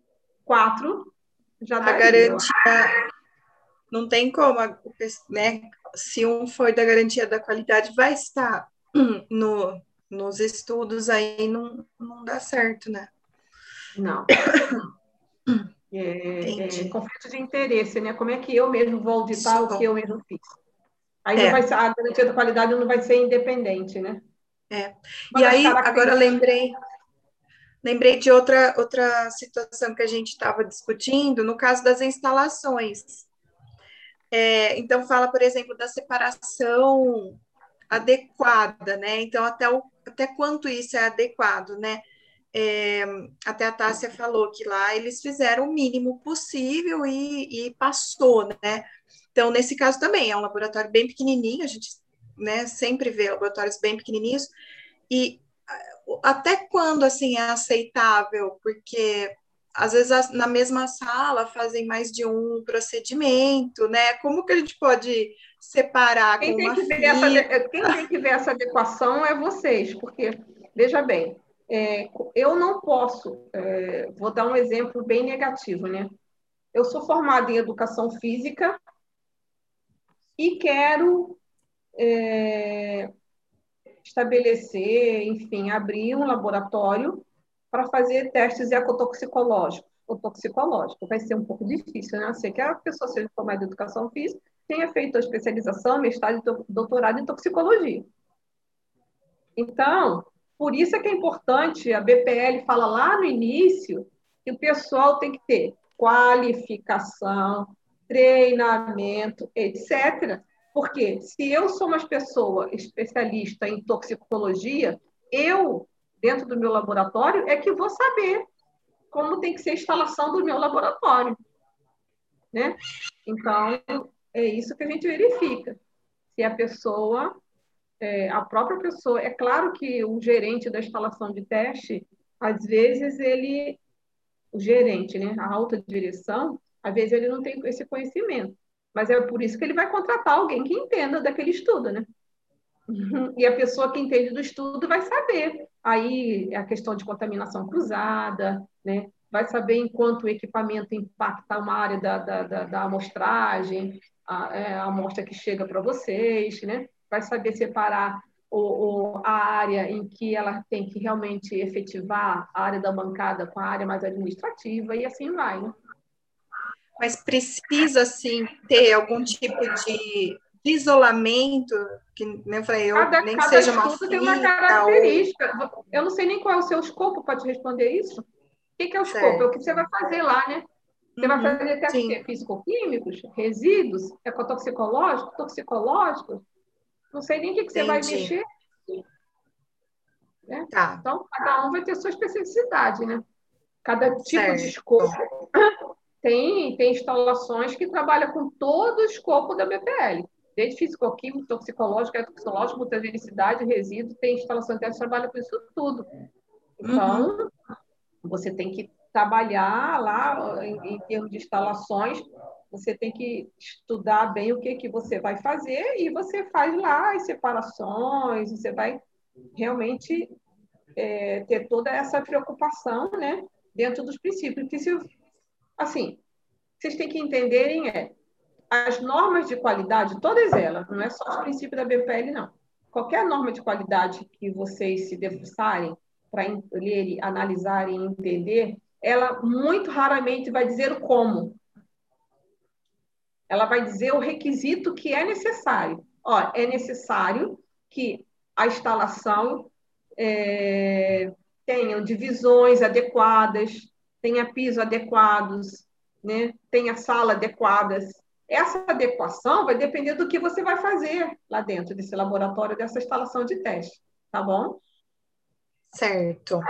Quatro já
A
daria.
garantia não tem como, né? Se um for da garantia da qualidade, vai estar no, nos estudos, aí não, não dá certo, né?
Não. É, é, conflito de interesse, né? Como é que eu mesmo vou auditar
Isso.
o que eu mesmo fiz? Aí
É.
não vai ser, a garantia da qualidade não vai ser independente, né?
É.
Uma
E
das
aí, agora
características-
lembrei, lembrei de outra, outra situação que a gente estava discutindo, no caso das instalações. É, então, fala, por exemplo, da separação adequada, né? Então, até, o, até quanto isso é adequado, né? É, até a Tássia falou que lá eles fizeram o mínimo possível e, e passou, né? Então, nesse caso também, é um laboratório bem pequenininho, a gente, né, sempre vê laboratórios bem pequenininhos, e até quando, assim, é aceitável? Porque, às vezes, na mesma sala fazem mais de um procedimento, né? Como que a gente pode separar
Quem
com
tem
uma
que ver essa,
fila?
quem tem que ver essa adequação é vocês, porque, veja bem, é, eu não posso, é, vou dar um exemplo bem negativo, né? Eu sou formada em educação física e quero é, estabelecer, enfim, abrir um laboratório para fazer testes ecotoxicológicos ou toxicológicos. Vai ser um pouco difícil, né? A ser que a pessoa seja formada em educação física, tenha feito a especialização, mestrado e doutorado em toxicologia. Então, por isso é que é importante, a B P L fala lá no início, que o pessoal tem que ter qualificação, treinamento, etcétera. Porque se eu sou uma pessoa especialista em toxicologia, eu, dentro do meu laboratório, é que vou saber como tem que ser a instalação do meu laboratório, né? Então, é isso que a gente verifica. Se a pessoa, é, a própria pessoa, é claro que o gerente da instalação de teste, às vezes ele, o gerente, né, a alta direção, às vezes ele não tem esse conhecimento, mas é por isso que ele vai contratar alguém que entenda daquele estudo, né? E a pessoa que entende do estudo vai saber. Aí a questão de contaminação cruzada, né? Vai saber em quanto o equipamento impacta uma área da, da, da, da amostragem, a, é, a amostra que chega para vocês, né? Vai saber separar o, o, a área em que ela tem que realmente efetivar a área da bancada com a área mais administrativa, e assim vai, né?
Mas precisa, sim, ter algum tipo de, de isolamento, que nem eu falei, eu,
Cada,
nem que
cada
seja uma
estudo tem uma
fita ou...
característica. Eu não sei nem qual é o seu escopo para te responder isso. O que, que é o escopo? É o
Certo.
que você vai fazer lá, né? Você vai
Uhum,
fazer testes físico-químicos, resíduos, ecotoxicológicos, toxicológicos. Não sei nem o que, que você vai
entendi.
mexer. Né?
Tá.
Então, cada um vai ter sua especificidade, né? Cada tipo
Certo.
de escopo tem, tem instalações que trabalham com todo o escopo da B P L. Desde físico-químico, toxicológico, toxicológico, mutagenicidade, resíduo, tem instalação que trabalha com isso tudo. Então, uhum. Você tem que trabalhar lá em, em termos de instalações, você tem que estudar bem o que, que você vai fazer e você faz lá as separações, você vai realmente é, ter toda essa preocupação, né, dentro dos princípios. Porque, se, assim, vocês têm que entenderem é as normas de qualidade, todas elas, não é só os princípios da B P L, não. Qualquer norma de qualidade que vocês se debruçarem para ler, analisarem e entender, ela muito raramente vai dizer o como. Ela vai dizer o requisito que é necessário. Ó, é necessário que a instalação é, tenha divisões adequadas, tenha piso adequados, né? Tenha sala adequadas. Essa adequação vai depender do que você vai fazer lá dentro desse laboratório, dessa instalação de teste, tá bom?
Certo.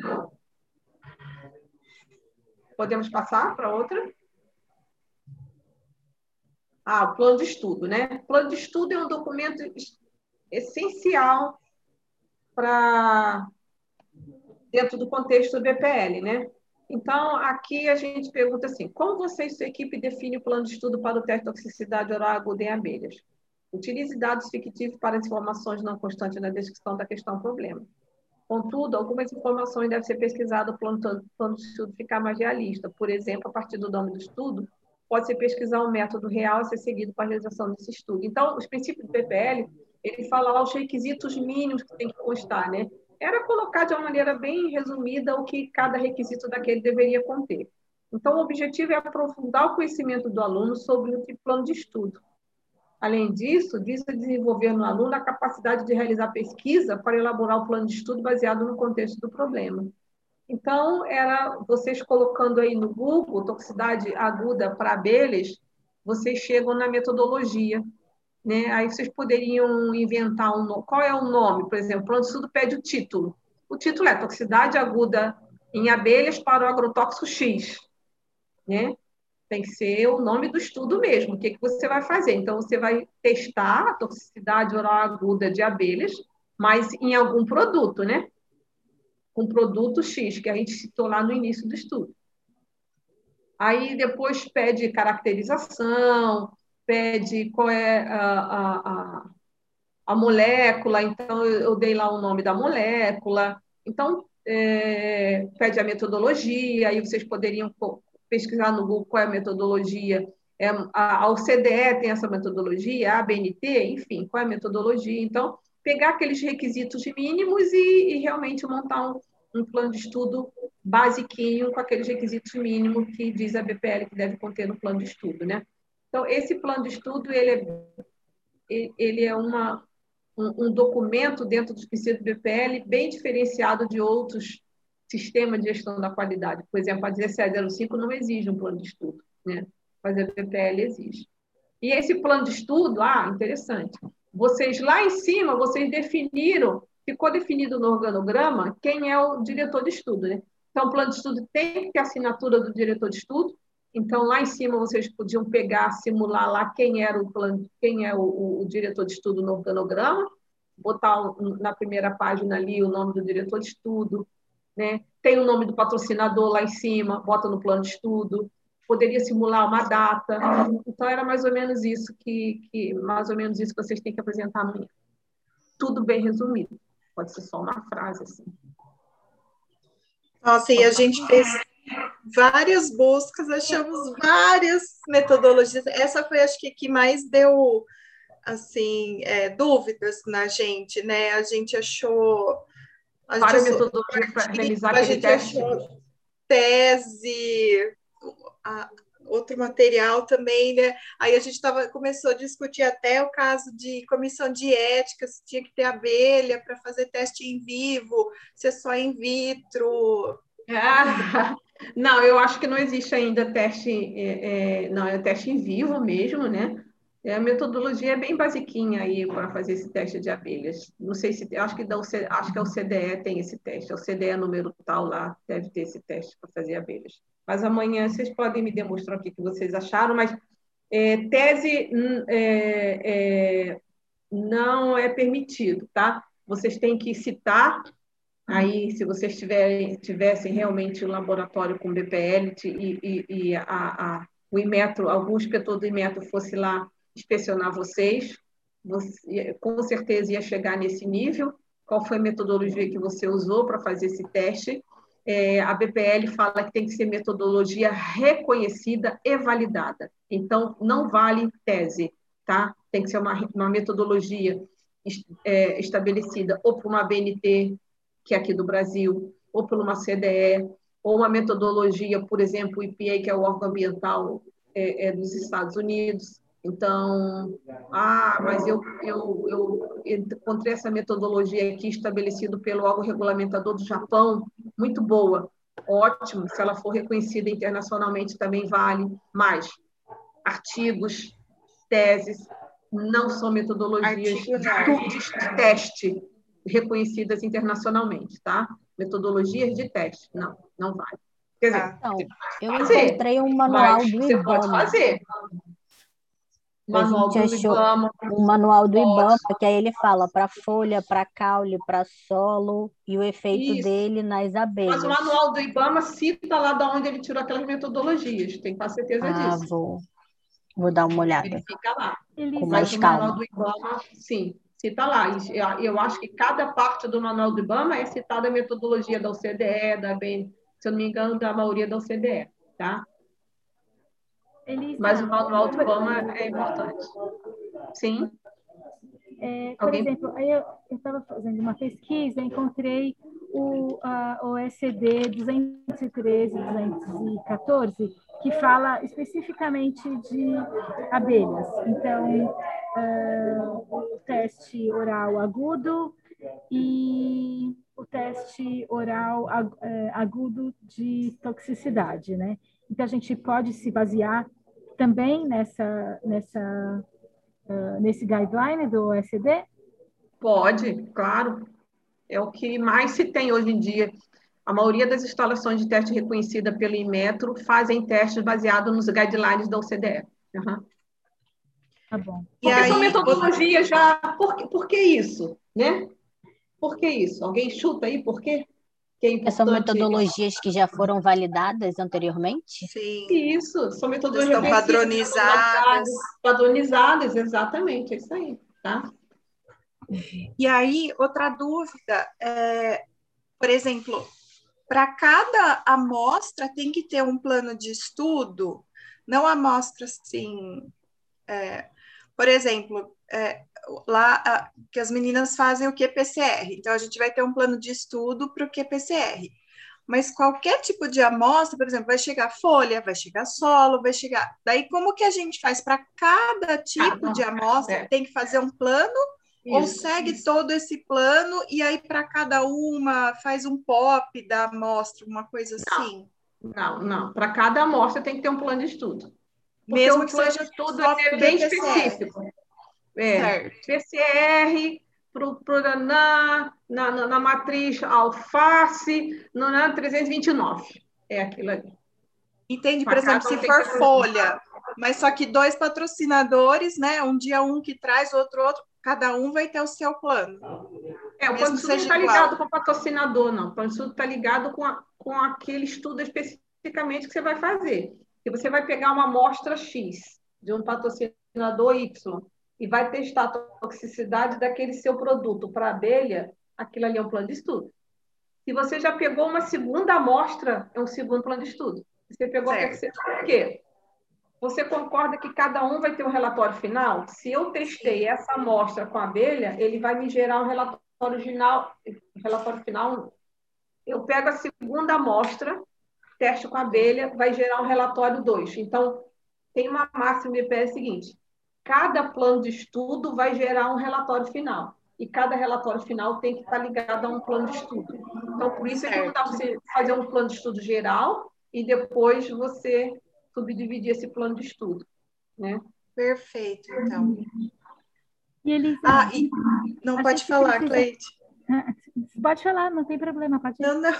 Podemos passar para outra? Ah, o plano de estudo, né? O plano de estudo é um documento essencial para dentro do contexto do B P L, né? Então, aqui a gente pergunta assim, como você e sua equipe definem o plano de estudo para o teste de toxicidade oral aguda em abelhas? Utilize dados fictícios para as informações não constantes na descrição da questão problema. Contudo, algumas informações devem ser pesquisadas para o plano de estudo ficar mais realista. Por exemplo, a partir do nome do estudo, pode-se pesquisar um método real a ser seguido para a realização desse estudo. Então, os princípios do B P L, ele fala lá os requisitos mínimos que tem que constar, né? Era colocar de uma maneira bem resumida o que cada requisito daquele deveria conter. Então, o objetivo é aprofundar o conhecimento do aluno sobre o plano de estudo. Além disso, visa desenvolver no aluno a capacidade de realizar pesquisa para elaborar o plano de estudo baseado no contexto do problema. Então, era vocês colocando aí no Google toxicidade aguda para abelhas, vocês chegam na metodologia, né? Aí vocês poderiam inventar um nome. Qual é o nome? Por exemplo, o plano de estudo pede o título. O título é toxicidade aguda em abelhas para o agrotóxico X, né? Tem que ser o nome do estudo mesmo. O que, que você vai fazer? Então, você vai testar a toxicidade oral aguda de abelhas, mas em algum produto, né? Com produto X, que a gente citou lá no início do estudo. Aí, depois, pede caracterização, pede qual é a, a, a, a molécula. Então, eu dei lá o nome da molécula. Então, é, pede a metodologia, aí vocês poderiam pesquisar no Google qual é a metodologia. É, a, a O C D E tem essa metodologia, a A B N T, enfim, qual é a metodologia. Então, pegar aqueles requisitos mínimos e, e realmente montar um, um plano de estudo basiquinho com aqueles requisitos mínimos que diz a B P L que deve conter no plano de estudo, né? Então, esse plano de estudo, ele é, ele é uma, um, um documento dentro do princípio do B P L bem diferenciado de outros sistemas de gestão da qualidade. Por exemplo, a dezessete zero cinco não exige um plano de estudo, né? Mas a B P L exige. E esse plano de estudo, ah, interessante. Vocês lá em cima, vocês definiram, ficou definido no organograma quem é o diretor de estudo, né? Então, o plano de estudo tem que ter a assinatura do diretor de estudo. Então, lá em cima, vocês podiam pegar, simular lá quem era o plano, quem é o, o, o diretor de estudo no organograma, botar na primeira página ali o nome do diretor de estudo, né? Tem o nome do patrocinador lá em cima, bota no plano de estudo, poderia simular uma data. Então, era mais ou menos isso que, que mais ou menos isso que vocês têm que apresentar amanhã. Tudo bem resumido. Pode ser só uma frase, assim.
Nossa, e a gente fez várias buscas, achamos várias metodologias. Essa foi, acho que, que mais deu, assim, é, dúvidas na gente, né? A gente achou... A gente
Várias
achou,
metodologias para realizar
a
aquele
gente
teste.
achou tese, a, outro material também, né? Aí a gente tava, começou a discutir até o caso de comissão de ética, se tinha que ter abelha para fazer teste em vivo, se é só in vitro.
Ah, não, eu acho que não existe ainda teste, é, é, não, é teste em vivo mesmo, né? É, a metodologia é bem basiquinha aí para fazer esse teste de abelhas. Não sei se, acho que, dá o, acho que a O C D E tem esse teste, a O C D E número tal lá deve ter esse teste para fazer abelhas. Mas amanhã vocês podem me demonstrar o que vocês acharam, mas é, tese é, é, não é permitido, tá? Vocês têm que citar. Aí, se vocês tiverem, tivessem realmente um laboratório com B P L e, e, e a, a, o Inmetro, algum inspetor do Inmetro fosse lá inspecionar vocês, você, com certeza ia chegar nesse nível. Qual foi a metodologia que você usou para fazer esse teste? É, a B P L fala que tem que ser metodologia reconhecida e validada. Então, não vale tese, tá? Tem que ser uma, uma metodologia é, estabelecida ou por uma B N T, que é aqui do Brasil, ou por uma C D E, ou uma metodologia, por exemplo, o I P A, que é o órgão ambiental é, é dos Estados Unidos. Então, ah, mas eu, eu, eu encontrei essa metodologia aqui estabelecida pelo órgão regulamentador do Japão, muito boa, ótimo, se ela for reconhecida internacionalmente também vale, mas artigos, teses, não são metodologias de teste reconhecidas internacionalmente, tá? Metodologias de teste, não, não vale. Quer dizer,
Então, eu
fazer,
encontrei um manual do
você
IBAMA.
pode fazer.
Manual a gente achou IBAMA, um manual do IBAMA, que aí ele fala para folha, para caule, para solo e o efeito Isso. dele nas abelhas.
Mas o manual do IBAMA cita lá de onde ele tirou aquelas metodologias, tem que ter certeza
ah,
disso.
Vou, vou dar uma olhada.
Ele fica lá.
Com
Mas
mais
o
calma.
manual do IBAMA, sim, cita lá. Eu acho que cada parte do manual do IBAMA é citada a metodologia da O C D E, da B N, se eu não me engano, da maioria da O C D E, tá?
Elisa,
Mas o manual do IBAMA é importante. Sim.
É, por Alguém? exemplo, aí eu estava fazendo uma pesquisa, encontrei o a, o E C D duzentos e treze, duzentos e quatorze, que fala especificamente de abelhas. Então, uh, o teste oral agudo e o teste oral agudo de toxicidade, né? Então, a gente pode se basear também nessa, nessa, uh, nesse guideline do O E C D?
Pode, claro. É o que mais se tem hoje em dia. A maioria das instalações de teste reconhecida pelo Inmetro fazem testes baseados nos guidelines da O C D E. Uhum.
Tá bom.
Porque
aí,
são metodologias já... Por, por que isso? Né? Por que isso? Alguém chuta aí por quê? Que é importante...
São metodologias que já foram validadas anteriormente?
Sim.
Isso, são metodologias
Estão padronizadas.
Padronizadas, exatamente, é isso aí, tá?
E aí, outra dúvida, é, por exemplo, para cada amostra tem que ter um plano de estudo, não amostra assim, é, por exemplo, é, lá a, que as meninas fazem o Q P C R, então a gente vai ter um plano de estudo para o Q P C R, mas qualquer tipo de amostra, por exemplo, vai chegar folha, vai chegar solo, vai chegar... Daí, como que a gente faz para cada tipo
Ah,
de amostra?
é.
Tem que fazer um plano?
Isso,
ou segue
isso.
todo esse plano e aí para cada uma faz um pop da amostra, uma coisa assim?
Não, não. Para cada amostra tem que ter um plano de estudo. Porque
Mesmo
o
que
plano
seja
de estudo
só
é bem
Q P C R.
específico. É,
Certo.
P C R, pro, pro, na, na, na, na matriz alface, no, na trezentos e vinte e nove. É aquilo ali.
Entende? Por
Pra
exemplo,
cada um
se
tem
for
que ter um-
folha, mas só que dois patrocinadores, né? Um dia um que traz, outro outro, cada um vai ter o seu plano.
É, o plano
Mesmo
de
que
estudo não
seja
está
igual.
ligado com o patrocinador, não. O plano de estudo está ligado com, a, com aquele estudo especificamente que você vai fazer. E você vai pegar uma amostra X de um patrocinador Y e vai testar a toxicidade daquele seu produto para abelha, aquilo ali é um plano de estudo. Se você já pegou uma segunda amostra, é um segundo plano de estudo. Se você pegou
Certo.
a terceira, por quê? Você concorda que cada um vai ter um relatório final? Se eu testei essa amostra com a abelha, ele vai me gerar um relatório final. Relatório final. Eu pego a segunda amostra, testo com a abelha, vai gerar um relatório dois. Então, tem uma máxima de I P S seguinte: cada plano de estudo vai gerar um relatório final. E cada relatório final tem que estar ligado a um plano de estudo. Então, por isso é que não dá para você fazer um plano de estudo geral e depois você subdividir esse plano de estudo, né?
Perfeito, então.
E Elisa,
Ah, e não
a
pode
gente
falar,
precisa-
Cleide.
pode falar, não tem problema, pode
Não, não.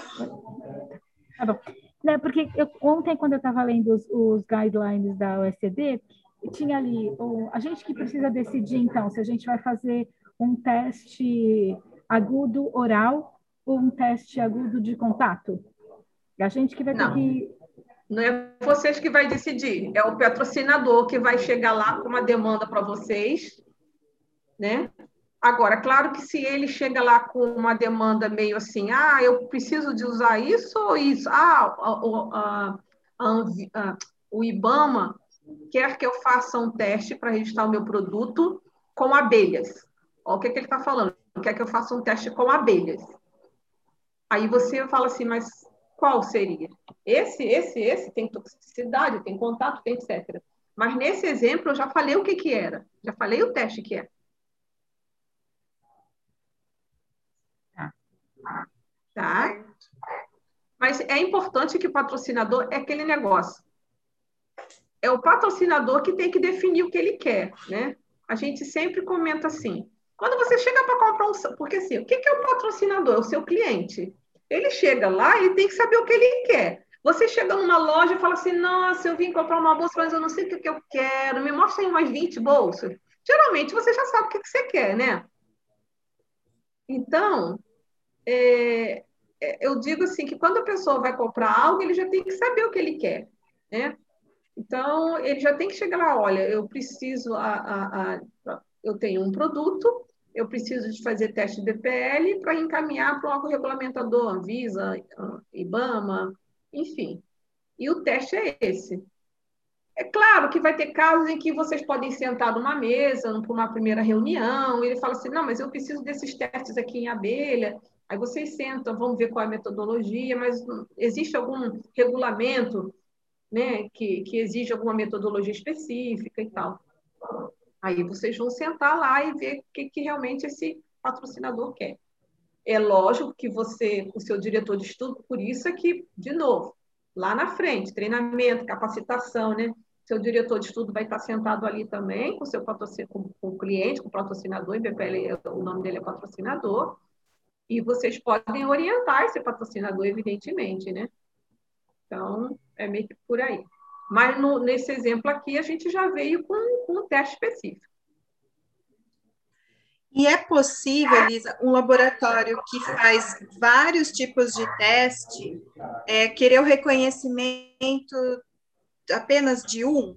Tá bom. Né, porque eu, ontem, quando eu estava lendo os, os guidelines da O E C D, tinha ali o, a gente que precisa decidir, então, se a gente vai fazer um teste agudo oral ou um teste agudo de contato. A gente que vai ter
Não.
que...
Não é vocês que vai decidir, é o patrocinador que vai chegar lá com uma demanda para vocês, né? Agora, claro que se ele chega lá com uma demanda meio assim, ah, eu preciso de usar isso ou isso, ah, a, a, a, a, o IBAMA quer que eu faça um teste para registrar o meu produto com abelhas. Olha o que, que ele está falando, quer que eu faça um teste com abelhas. Aí você fala assim, mas qual seria? Esse, esse, esse tem toxicidade, tem contato, tem etcétera. Mas nesse exemplo eu já falei o que, que era, já falei o teste que é. Tá? Mas é importante que o patrocinador é aquele negócio. É o patrocinador que tem que definir o que ele quer, né? A gente sempre comenta assim, quando você chega para comprar um... Porque assim, o que é o patrocinador? É o seu cliente. Ele chega lá e tem que saber o que ele quer. Você chega numa loja e fala assim, nossa, eu vim comprar uma bolsa, mas eu não sei o que eu quero, me mostra aí umas vinte bolsas. Geralmente você já sabe o que você quer, né? Então, é, eu digo assim, que quando a pessoa vai comprar algo, ele já tem que saber o que ele quer, né? Então, ele já tem que chegar lá, olha, eu preciso, a, a, a, eu tenho um produto, eu preciso de fazer teste de D P L para encaminhar para o órgão regulamentador, Anvisa, IBAMA, enfim. E o teste é esse. É claro que vai ter casos em que vocês podem sentar numa mesa, para uma primeira reunião, e ele fala assim, não, mas eu preciso desses testes aqui em abelha. Aí vocês sentam, vão ver qual é a metodologia, mas existe algum regulamento, né, que, que exige alguma metodologia específica e tal. Aí vocês vão sentar lá e ver o que, que realmente esse patrocinador quer. É lógico que você, o seu diretor de estudo, por isso é que, de novo, lá na frente, treinamento, capacitação, né? Seu diretor de estudo vai estar sentado ali também com, seu com, com o cliente, com o patrocinador, em B P L, o nome dele é patrocinador, e vocês podem orientar esse patrocinador, evidentemente, né? Então, é meio que por aí. Mas no, nesse exemplo aqui, a gente já veio com, com um teste específico.
E é possível, Elisa, um laboratório que faz vários tipos de teste, é, querer o reconhecimento apenas de um?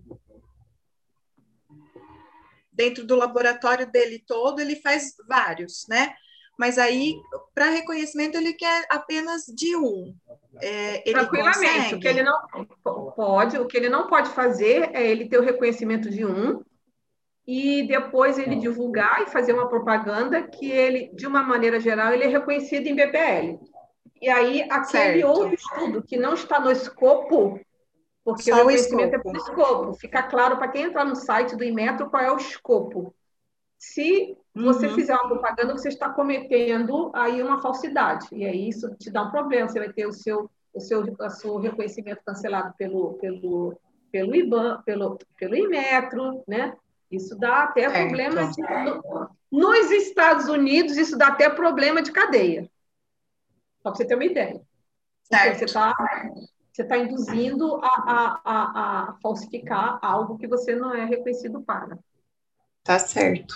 Dentro do laboratório dele todo, ele faz vários, né? Mas aí, para reconhecimento, ele quer apenas de um. É, ele
Tranquilamente.
consegue?
O que ele não pode, o que ele não pode fazer é ele ter o reconhecimento de um e depois ele divulgar e fazer uma propaganda que ele, de uma maneira geral, ele é reconhecido em B P L. E aí, aquele
Certo.
outro estudo que não está no escopo, porque
Só
o reconhecimento
o
é por escopo, fica claro para quem entrar no site do Inmetro qual é o escopo. Se você
Uhum.
fizer uma propaganda, você está cometendo aí uma falsidade, e aí isso te dá um problema, você vai ter o seu, o seu, o seu reconhecimento cancelado pelo, pelo, pelo IBAN, pelo, pelo Inmetro, né? Isso dá até
Certo.
problema de, no, nos Estados Unidos, isso dá até problema de cadeia. Só para você ter uma ideia. Porque
Certo.
você está você tá induzindo a, a, a, a falsificar algo que você não é reconhecido para.
Tá certo.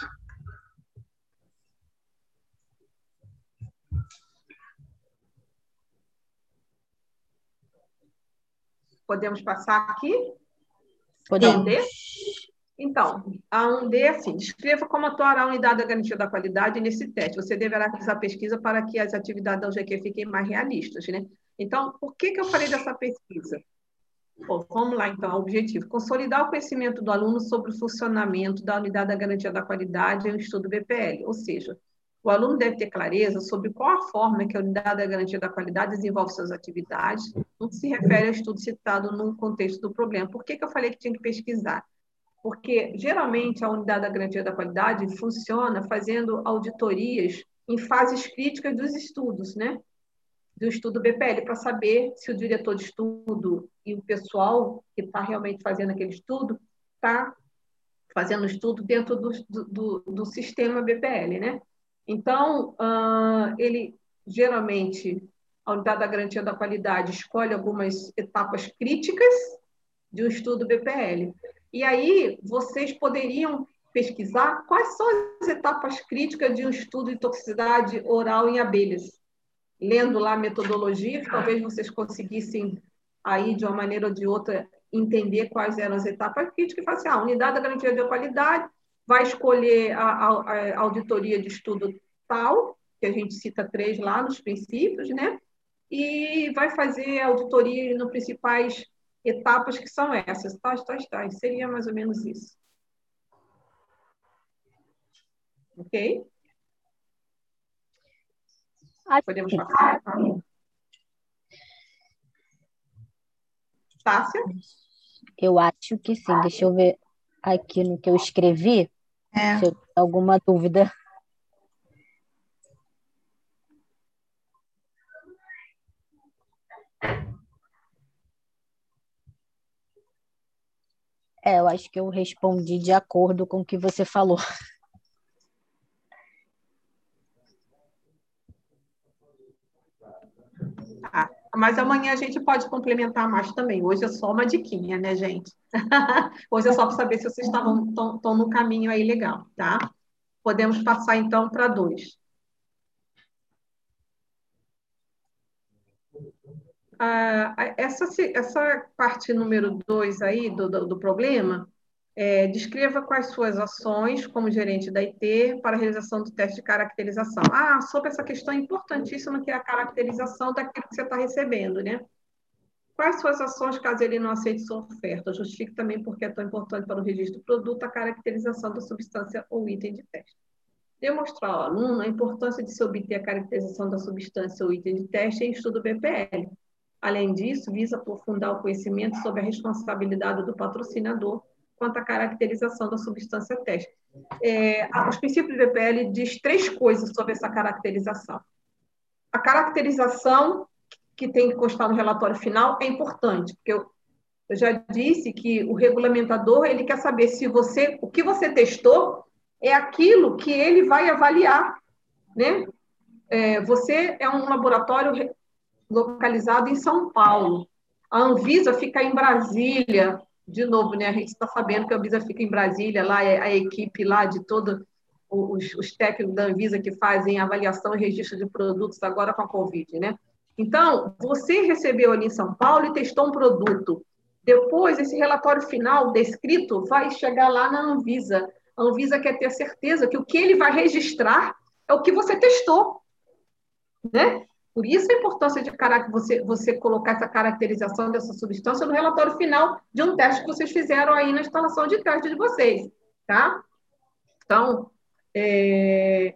Podemos passar aqui?
Podemos.
Então, a um D é assim, descreva como atuará a unidade da garantia da qualidade nesse teste. Você deverá realizar pesquisa para que as atividades da U G Q fiquem mais realistas, né? Então, por que, que eu falei dessa pesquisa? Bom, vamos lá, então, ao objetivo. Consolidar o conhecimento do aluno sobre o funcionamento da unidade da garantia da qualidade em um estudo B P L, ou seja, o aluno deve ter clareza sobre qual a forma que a unidade da garantia da qualidade desenvolve suas atividades, no que se refere ao estudo citado no contexto do problema. Por que, que eu falei que tinha que pesquisar? Porque, geralmente, a unidade da garantia da qualidade funciona fazendo auditorias em fases críticas dos estudos, né? Do estudo B P L, para saber se o diretor de estudo e o pessoal que está realmente fazendo aquele estudo está fazendo estudo dentro do, do, do sistema B P L, né? Então, uh, ele, geralmente, a unidade da garantia da qualidade escolhe algumas etapas críticas de um estudo B P L. E aí, vocês poderiam pesquisar quais são as etapas críticas de um estudo de toxicidade oral em abelhas. Lendo lá a metodologia, que talvez vocês conseguissem, aí, de uma maneira ou de outra, entender quais eram as etapas críticas e falar assim, ah, a unidade da garantia de qualidade vai escolher a, a, a auditoria de estudo tal, que a gente cita três lá nos princípios, né? E vai fazer a auditoria nas principais etapas que são essas, tais, tais, tais. Seria mais ou menos isso. Ok? Podemos passar? Tássia?
Eu acho que sim. Deixa eu ver aqui no que eu escrevi,
É.
se eu tenho alguma dúvida. É, eu acho que eu respondi de acordo com o que você falou.
Tá. Mas amanhã a gente pode complementar mais também. Hoje é só uma diquinha, né, gente? Hoje é só para saber se vocês estavam estão no caminho aí legal, tá? Podemos passar, então, para dois. Ah, essa, essa parte número dois aí do, do, do problema, é, descreva quais suas ações como gerente da I T para a realização do teste de caracterização. Ah, sobre essa questão importantíssima que é a caracterização daquilo que você está recebendo, né? Quais suas ações caso ele não aceite sua oferta? Justifique também porque é tão importante para o registro do produto a caracterização da substância ou item de teste. demonstrar ao aluno a importância de se obter a caracterização da substância ou item de teste em estudo B P L. Além disso, visa aprofundar o conhecimento sobre a responsabilidade do patrocinador quanto à caracterização da substância teste. É, os princípios do B P L diz três coisas sobre essa caracterização. A caracterização, que tem que constar no relatório final, é importante, porque eu, eu já disse que o regulamentador ele quer saber se você, o que você testou é aquilo que ele vai avaliar, né? É, você é um laboratório localizado em São Paulo. A Anvisa fica em Brasília, de novo, né? A gente está sabendo que a Anvisa fica em Brasília, lá é a equipe lá de todos os, os técnicos da Anvisa que fazem avaliação e registro de produtos agora com a Covid, né? Então, você recebeu ali em São Paulo e testou um produto. Depois, esse relatório final descrito vai chegar lá na Anvisa. A Anvisa quer ter certeza que o que ele vai registrar é o que você testou, né? Por isso a importância de você, você colocar essa caracterização dessa substância no relatório final de um teste que vocês fizeram aí na instalação de teste de vocês, tá? Então, é...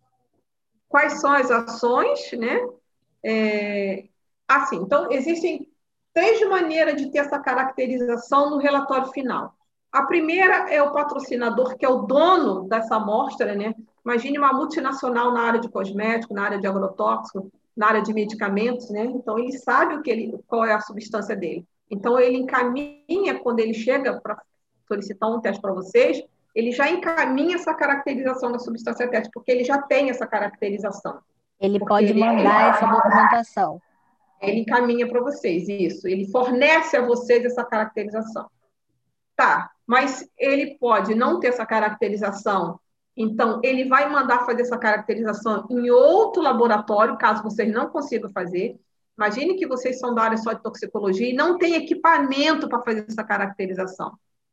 quais são as ações, né? É... Assim, então, existem três maneiras de ter essa caracterização no relatório final. A primeira é o patrocinador, que é o dono dessa amostra, né? Imagine uma multinacional na área de cosmético, na área de agrotóxico, na área de medicamentos, né? Então, ele sabe o que ele, qual é a substância dele. Então, ele encaminha, quando ele chega para solicitar um teste para vocês, ele já encaminha essa caracterização da substância teste, porque ele já tem essa caracterização.
Ele
porque
pode
ele,
mandar essa documentação.
Ele encaminha para vocês, isso. Ele fornece a vocês essa caracterização. Tá, mas ele pode não ter essa caracterização, então ele vai mandar fazer essa caracterização em outro laboratório, caso vocês não consigam fazer. Imagine que vocês são da área só de toxicologia e não tem equipamento para fazer essa caracterização,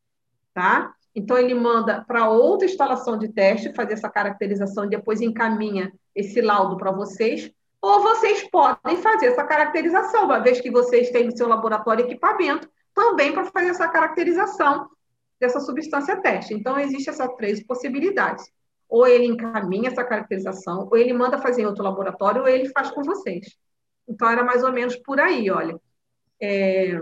tá? Então ele manda para outra instalação de teste fazer essa caracterização e depois encaminha esse laudo para vocês, ou vocês podem fazer essa caracterização, uma vez que vocês têm no seu laboratório equipamento, também para fazer essa caracterização dessa substância teste. Então, existem essas três possibilidades. Ou ele encaminha essa caracterização, ou ele manda fazer em outro laboratório, ou ele faz com vocês. Então, era mais ou menos por aí, olha. É...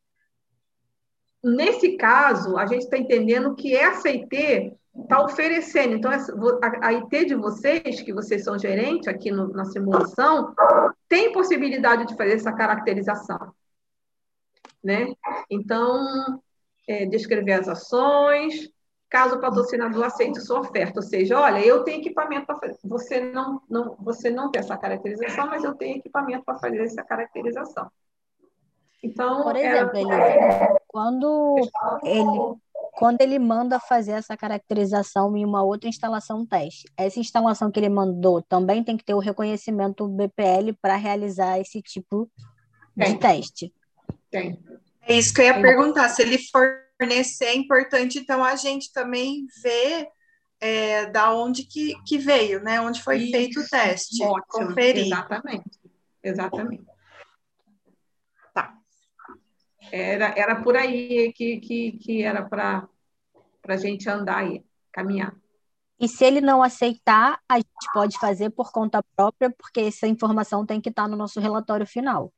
Nesse caso, a gente está entendendo que essa I T está oferecendo. Então, a I T de vocês, que vocês são gerentes aqui no, na simulação, tem possibilidade de fazer essa caracterização, né? Então, é, descrever as ações, caso o patrocinador aceite sua oferta, ou seja, olha, eu tenho equipamento para fazer, você não, não, você não tem essa caracterização, mas eu tenho equipamento para fazer essa caracterização. Então,
por exemplo, era... Elisa, quando ele, quando ele manda fazer essa caracterização em uma outra instalação teste, essa instalação que ele mandou também tem que ter o reconhecimento B P L para realizar esse tipo
tem.
de teste.
Tem.
É isso que eu ia tem. perguntar, se ele fornecer, é importante, então, a gente também ver é, da onde que, que veio, né? Onde foi isso. feito o teste.
Ótimo.
Conferir.
Exatamente. Exatamente. Tá. Era, era por aí que, que, que era para a gente andar aí, caminhar.
E se ele não aceitar, a gente pode fazer por conta própria, porque essa informação tem que estar no nosso relatório final.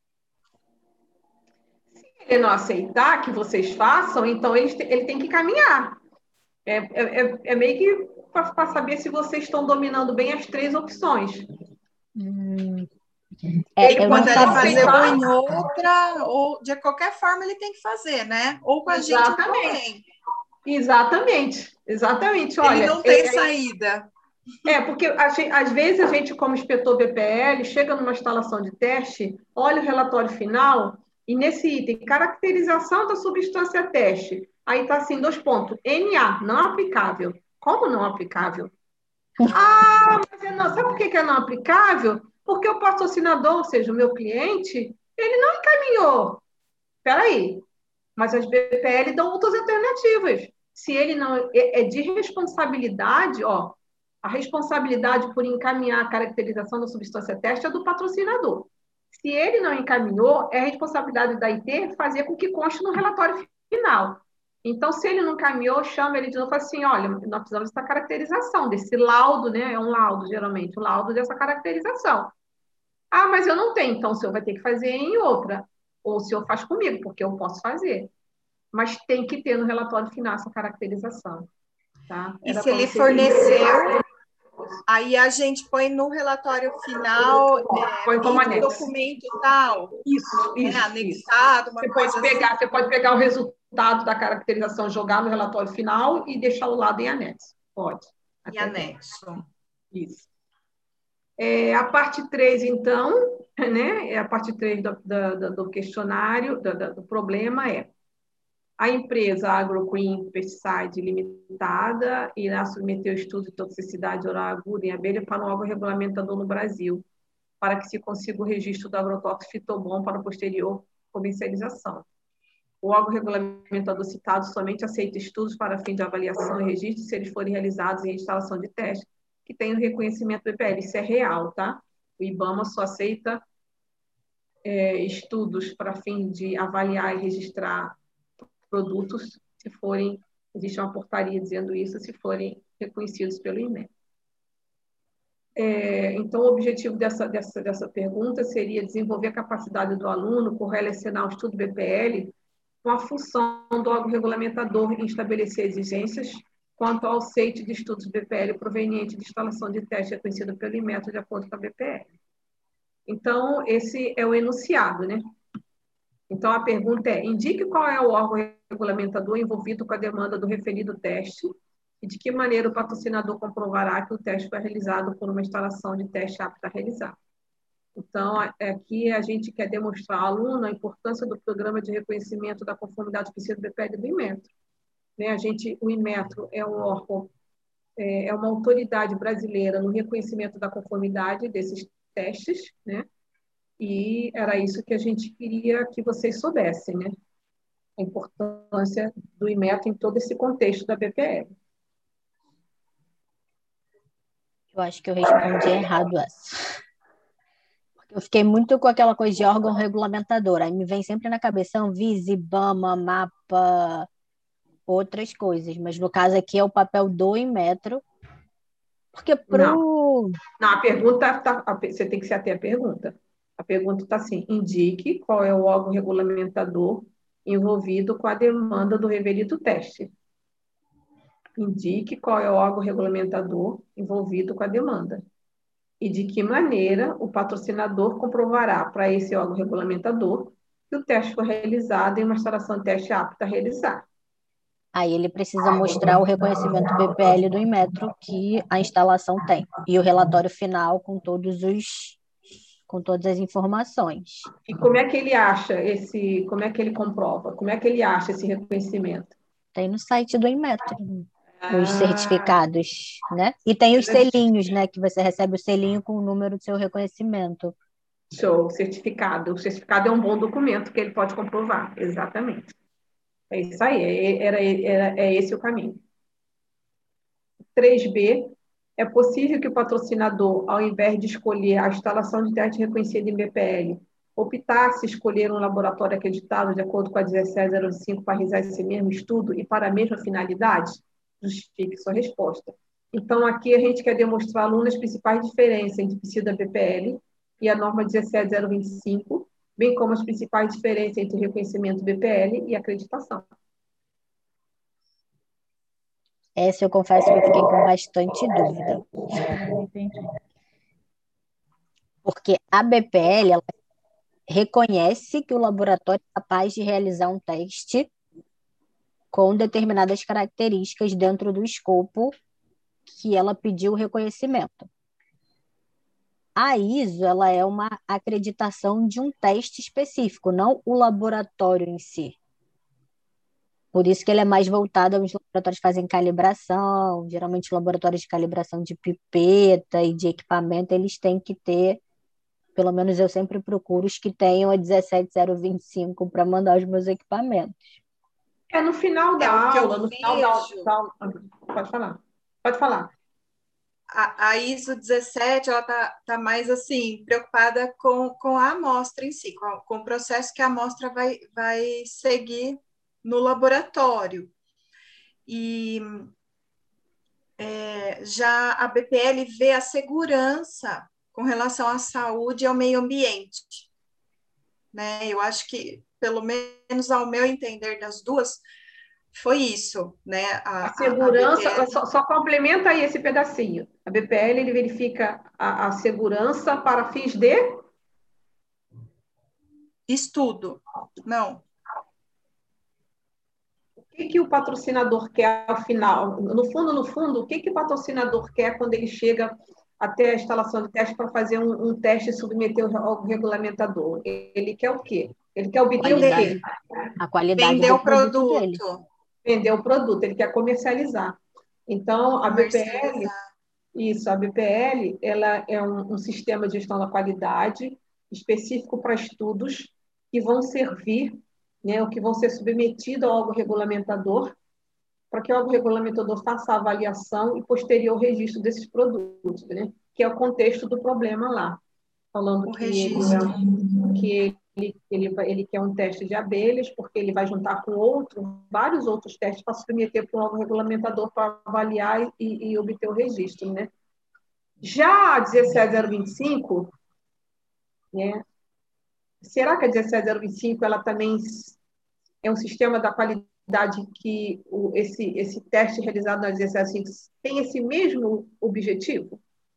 Se ele não aceitar que vocês façam, então ele, ele tem que caminhar. É, é, é meio que para saber se vocês estão dominando bem as três opções.
Hum.
É, ele pode fazer ou em outra, ou de qualquer forma ele tem que fazer, né? Ou com a
Exatamente.
gente
também. Exatamente, exatamente. Olha,
ele não tem
é,
saída.
É, porque às vezes a gente, como inspetor B P L, chega numa instalação de teste, olha o relatório final, e nesse item, caracterização da substância teste, aí está assim, dois pontos, N A, não aplicável. Como não aplicável? Ah, mas é não, sabe por que é não aplicável? Porque o patrocinador, ou seja, o meu cliente, ele não encaminhou. Espera aí, mas as B P L dão outras alternativas. Se ele não... É, é de responsabilidade, ó, a responsabilidade por encaminhar a caracterização da substância teste é do patrocinador. Se ele não encaminhou, é responsabilidade da I T fazer com que conste no relatório final. Então, se ele não caminhou, chama ele de novo e fala assim, olha, nós precisamos dessa caracterização, desse laudo, né? É um laudo, geralmente, o laudo dessa caracterização. Ah, mas eu não tenho, então o senhor vai ter que fazer em outra. Ou o senhor faz comigo, porque eu posso fazer. Mas tem que ter no relatório final essa caracterização. Tá?
E
Era
se
para
ele
você
forneceu, aí a gente põe no relatório final, é,
põe como
vídeo,
anexo.
documento tal,
Isso,
né,
isso,
anexado,
isso.
uma
Você
coisa
pode pegar,
assim.
você pode pegar o resultado da caracterização, jogar no relatório final e deixar o lado em anexo. Pode.
Em
Até tem.
anexo.
Isso. É, a parte três, então, né, é a parte três do, do, do questionário, do, do problema é a empresa AgroQueen Pesticide Limitada irá submeter o estudo de toxicidade oral aguda em abelha para um órgão regulamentador no Brasil, para que se consiga o registro do agrotóxico fitobom para posterior comercialização. O órgão regulamentador citado somente aceita estudos para fim de avaliação e registro se eles forem realizados em instalação de teste, que tem o reconhecimento do B P L. Isso é real, tá? O IBAMA só aceita é, estudos para fim de avaliar e registrar produtos, se forem, existe uma portaria dizendo isso, se forem reconhecidos pelo INEA. É, então, o objetivo dessa, dessa, dessa pergunta seria desenvolver a capacidade do aluno por relacionar o estudo B P L com a função do órgão regulamentador em estabelecer exigências quanto ao aceite de estudos B P L proveniente de instalação de teste reconhecido pelo INMETRO de acordo com a B P L. Então, esse é o enunciado, né? Então, a pergunta é, indique qual é o órgão regulamentador envolvido com a demanda do referido teste e de que maneira o patrocinador comprovará que o teste foi realizado por uma instalação de teste apta a realizar. Então, aqui a gente quer demonstrar ao aluno a importância do programa de reconhecimento da conformidade específica do B P L do INMETRO. Né? A gente, o INMETRO é um órgão, é uma autoridade brasileira no reconhecimento da conformidade desses testes, né? E era isso que a gente queria que vocês soubessem, né? A importância do INMETRO em todo esse contexto da B P L.
Eu acho que eu respondi errado essa. Eu fiquei muito com aquela coisa de órgão regulamentador. Aí me vem sempre na cabeça Anvisa, IBAMA, MAPA, outras coisas. Mas no caso aqui é o papel do INMETRO. Porque
Não,
pro...
não a pergunta, tá, a, você tem que se ater à pergunta. A pergunta está assim, indique qual é o órgão regulamentador envolvido com a demanda do referido teste. Indique qual é o órgão regulamentador envolvido com a demanda. E de que maneira o patrocinador comprovará para esse órgão regulamentador que o teste foi realizado em uma instalação de teste apta a realizar.
Aí ele precisa mostrar o reconhecimento B P L do INMETRO que a instalação tem. E o relatório final com todos os com todas as informações.
E como é que ele acha esse, como é que ele comprova? Como é que ele acha esse reconhecimento?
Tem no site do INMETRO.
Ah,
Os certificados, né? E tem os selinhos, né? Que você recebe o selinho com o número do seu reconhecimento.
show, certificado. O certificado é um bom documento que ele pode comprovar, exatamente. É isso aí, é, era, era, é esse o caminho. três B, é possível que o patrocinador, ao invés de escolher a instalação de teste reconhecida em B P L, optasse escolher um laboratório acreditado de acordo com a dezessete zero cinco para realizar esse mesmo estudo e para a mesma finalidade? Justifique sua resposta. Então, aqui a gente quer demonstrar ao aluno as principais diferenças entre o princípio da B P L e a norma dezessete zero vinte e cinco, bem como as principais diferenças entre reconhecimento B P L e acreditação.
Essa eu confesso que eu fiquei com bastante dúvida. Porque a B P L, ela reconhece que o laboratório é capaz de realizar um teste com determinadas características dentro do escopo que ela pediu o reconhecimento. A I S O, ela é uma acreditação de um teste específico, não o laboratório em si. Por isso que ele é mais voltado aos laboratórios que fazem calibração, geralmente laboratórios de calibração de pipeta e de equipamento, eles têm que ter, pelo menos eu sempre procuro os que tenham a dezessete zero vinte e cinco para mandar os meus equipamentos.
É no final da
É o que eu
aula, no final da
vejo.
aula. Pode falar. Pode falar.
A, a I S O dezessete, ela está tá mais assim, preocupada com, com a amostra em si, com, com o processo que a amostra vai, vai seguir no laboratório. E é, já a B P L vê a segurança com relação à saúde e ao meio ambiente, né? Eu acho que, pelo menos ao meu entender das duas, foi isso, né? A,
A
a, a
segurança,
B P L...
só, só complementa aí esse pedacinho. A B P L ele verifica a, a segurança para fins de
Estudo, não.
o que, que o patrocinador quer ao final. No fundo, no fundo, o que, que o patrocinador quer quando ele chega até a instalação de teste para fazer um, um teste e submeter ao regulamentador? Ele quer o quê? Ele quer obter
Qualidade,
o quê?
a qualidade
Vender
do
o
produto dele.
produto.
Vender o produto, ele quer comercializar. Então, a B P L, isso, a B P L, ela é um, um sistema de gestão da qualidade específico para estudos que vão servir, né, ou que vão ser submetidos ao órgão regulamentador, para que o órgão regulamentador faça a avaliação e posterior registro desses produtos, né, que é o contexto do problema lá, falando
O
que,
registro.
ele, que ele, ele, ele quer um teste de abelhas, porque ele vai juntar com outro, vários outros testes para submeter para o órgão regulamentador para avaliar e, e obter o registro, né? Já a dezessete zero vinte e cinco, né? Será que a dezessete zero vinte e cinco ela também é um sistema da qualidade que o, esse, esse teste realizado na dezessete zero vinte e cinco tem esse mesmo objetivo?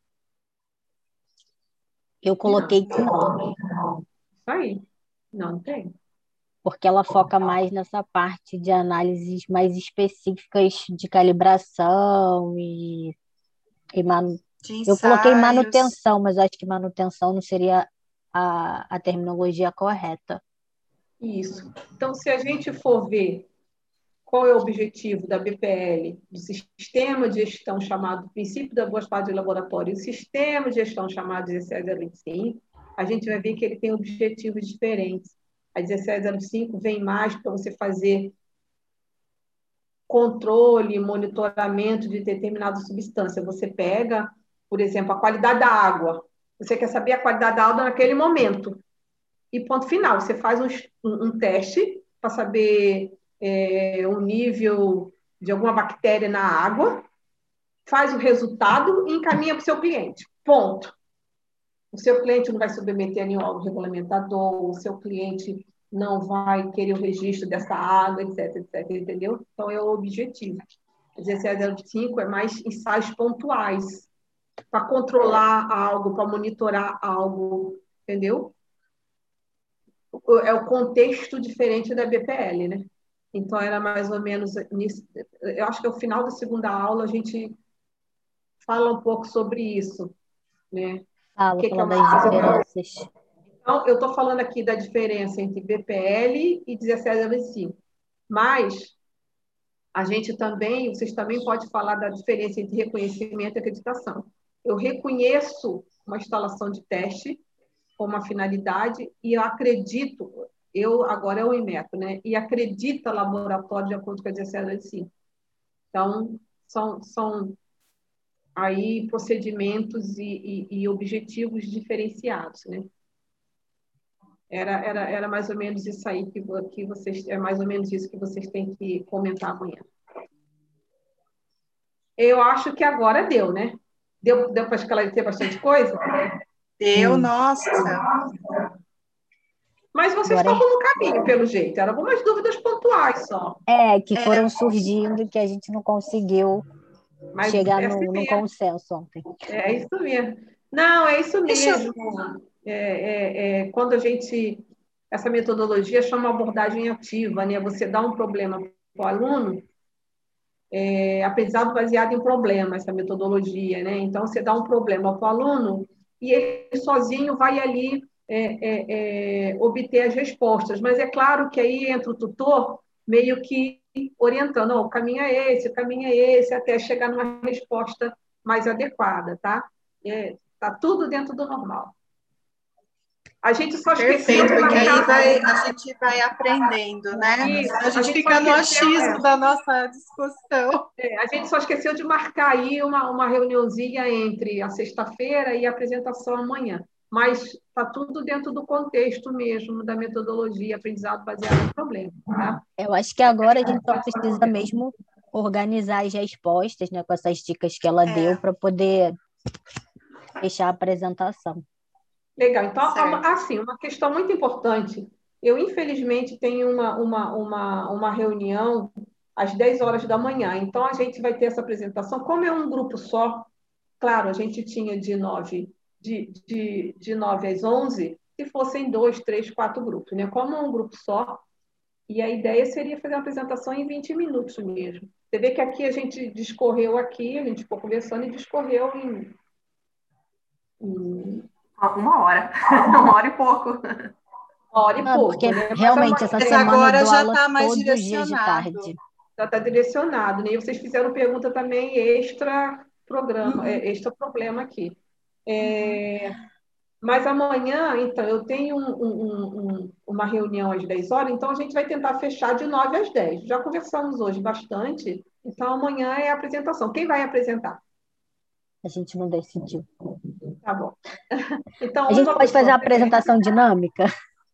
Eu coloquei que não,
Isso aí. Não tem.
porque ela foca mais nessa parte de análises mais específicas de calibração e, e manu...
De
Eu coloquei
ensaios.
manutenção, mas eu acho que manutenção não seria a, a terminologia correta.
Isso. Então, se a gente for ver qual é o objetivo da B P L, do sistema de gestão chamado Princípio da Boas Práticas de Laboratório, e o sistema de gestão chamado dezessete zero vinte e cinco, a gente vai ver que ele tem objetivos diferentes. A dezessete zero cinco vem mais para você fazer controle, monitoramento de determinada substância. Você pega, por exemplo, a qualidade da água. Você quer saber a qualidade da água naquele momento. E ponto final. Você faz um, um teste para saber é, o nível de alguma bactéria na água, faz o resultado e encaminha para o seu cliente. Ponto. O seu cliente não vai submeter a nenhum órgão regulamentador, o seu cliente não vai querer o registro dessa água, etc, etc, entendeu? Então, é o objetivo. A dezessete zero cinco é mais ensaios pontuais, para controlar algo, para monitorar algo, entendeu? É o contexto diferente da B P L, né? Então, era mais ou menos nisso. Eu acho que ao final da segunda aula a gente fala um pouco sobre isso, né?
Fala,
que
fala
que é
das diferenças.
Então, eu estou falando aqui da diferença entre B P L e dezessete zero cinco. Mas a gente também, vocês também podem falar da diferença entre reconhecimento e acreditação. Eu reconheço uma instalação de teste com uma finalidade e eu acredito, eu agora é o IMETO, né? E acredita laboratório de acordo com a dezessete zero cinco. Então, são, são aí procedimentos e, e, e objetivos diferenciados, né? Era, era, era mais ou menos isso aí que, que vocês, é mais ou menos isso que vocês têm que comentar amanhã. Eu acho que agora deu, né? Deu, deu para esclarecer bastante coisa?
Deu,
Hum.
nossa.
Mas vocês
Agora-
estavam no caminho, pelo jeito. Eram algumas dúvidas pontuais só.
É, que foram surgindo que a gente não conseguiu
Mas
chegar
é assim
no, no
mesmo.
consenso ontem.
É isso mesmo. Não, é isso
Deixa eu-
mesmo. É, é, é, quando a gente... Essa metodologia chama abordagem ativa, né? Você dá um problema para o aluno, é, aprendizado baseado em problema, essa metodologia, né? Então, você dá um problema para o aluno e ele sozinho vai ali é, é, é, obter as respostas. Mas é claro que aí entra o tutor meio que orientando, oh, o caminho é esse, o caminho é esse, até chegar numa resposta mais adequada, tá? É, tá tudo dentro do normal. A gente só esqueceu
Perfeito,
de
porque aí
marcar...
vai, a gente vai aprendendo, né?
Isso,
a gente
a gente
fica
só
no
esqueceu,
achismo
é.
da nossa discussão.
É, a gente só esqueceu de marcar aí uma, uma reuniãozinha entre a sexta-feira e a apresentação amanhã. mas está tudo dentro do contexto mesmo, da metodologia, aprendizado baseado em problema. Tá?
Eu acho que agora a gente só precisa mesmo organizar as respostas, né, com essas dicas que ela deu
É,
para poder fechar a apresentação.
Legal. Então,
certo.
assim, uma questão muito importante. Eu, infelizmente, tenho uma, uma, uma, uma reunião às dez horas da manhã. Então, a gente vai ter essa apresentação. Como é um grupo só, claro, a gente tinha de nove, de, de, de nove às onze, se fossem dois, três, quatro grupos, né? Como é um grupo só, e a ideia seria fazer uma apresentação em vinte minutos mesmo. Você vê que aqui a gente discorreu aqui, a gente ficou conversando e discorreu em, em
Uma hora, uma hora e pouco.
uma hora e
Ah,
pouco,
porque
né? Mas
realmente
amanhã
essa
Mas
semana eu
agora
dou
já
aula
está mais
todos os dias de
direcionado.
tarde.
já está direcionado, né? E vocês fizeram pergunta também extra programa,
Uhum,
é, extra problema aqui.
uhum.
É, mas amanhã, então, eu tenho um- um- um- um- uma reunião às dez horas, então a gente vai tentar fechar de nove às dez. Já conversamos hoje bastante, então amanhã é a apresentação. Quem vai apresentar?
A gente não decidiu.
Tá bom.
A
Então,
gente
uma
pode fazer
pessoa
uma
apresenta,
apresentação dinâmica?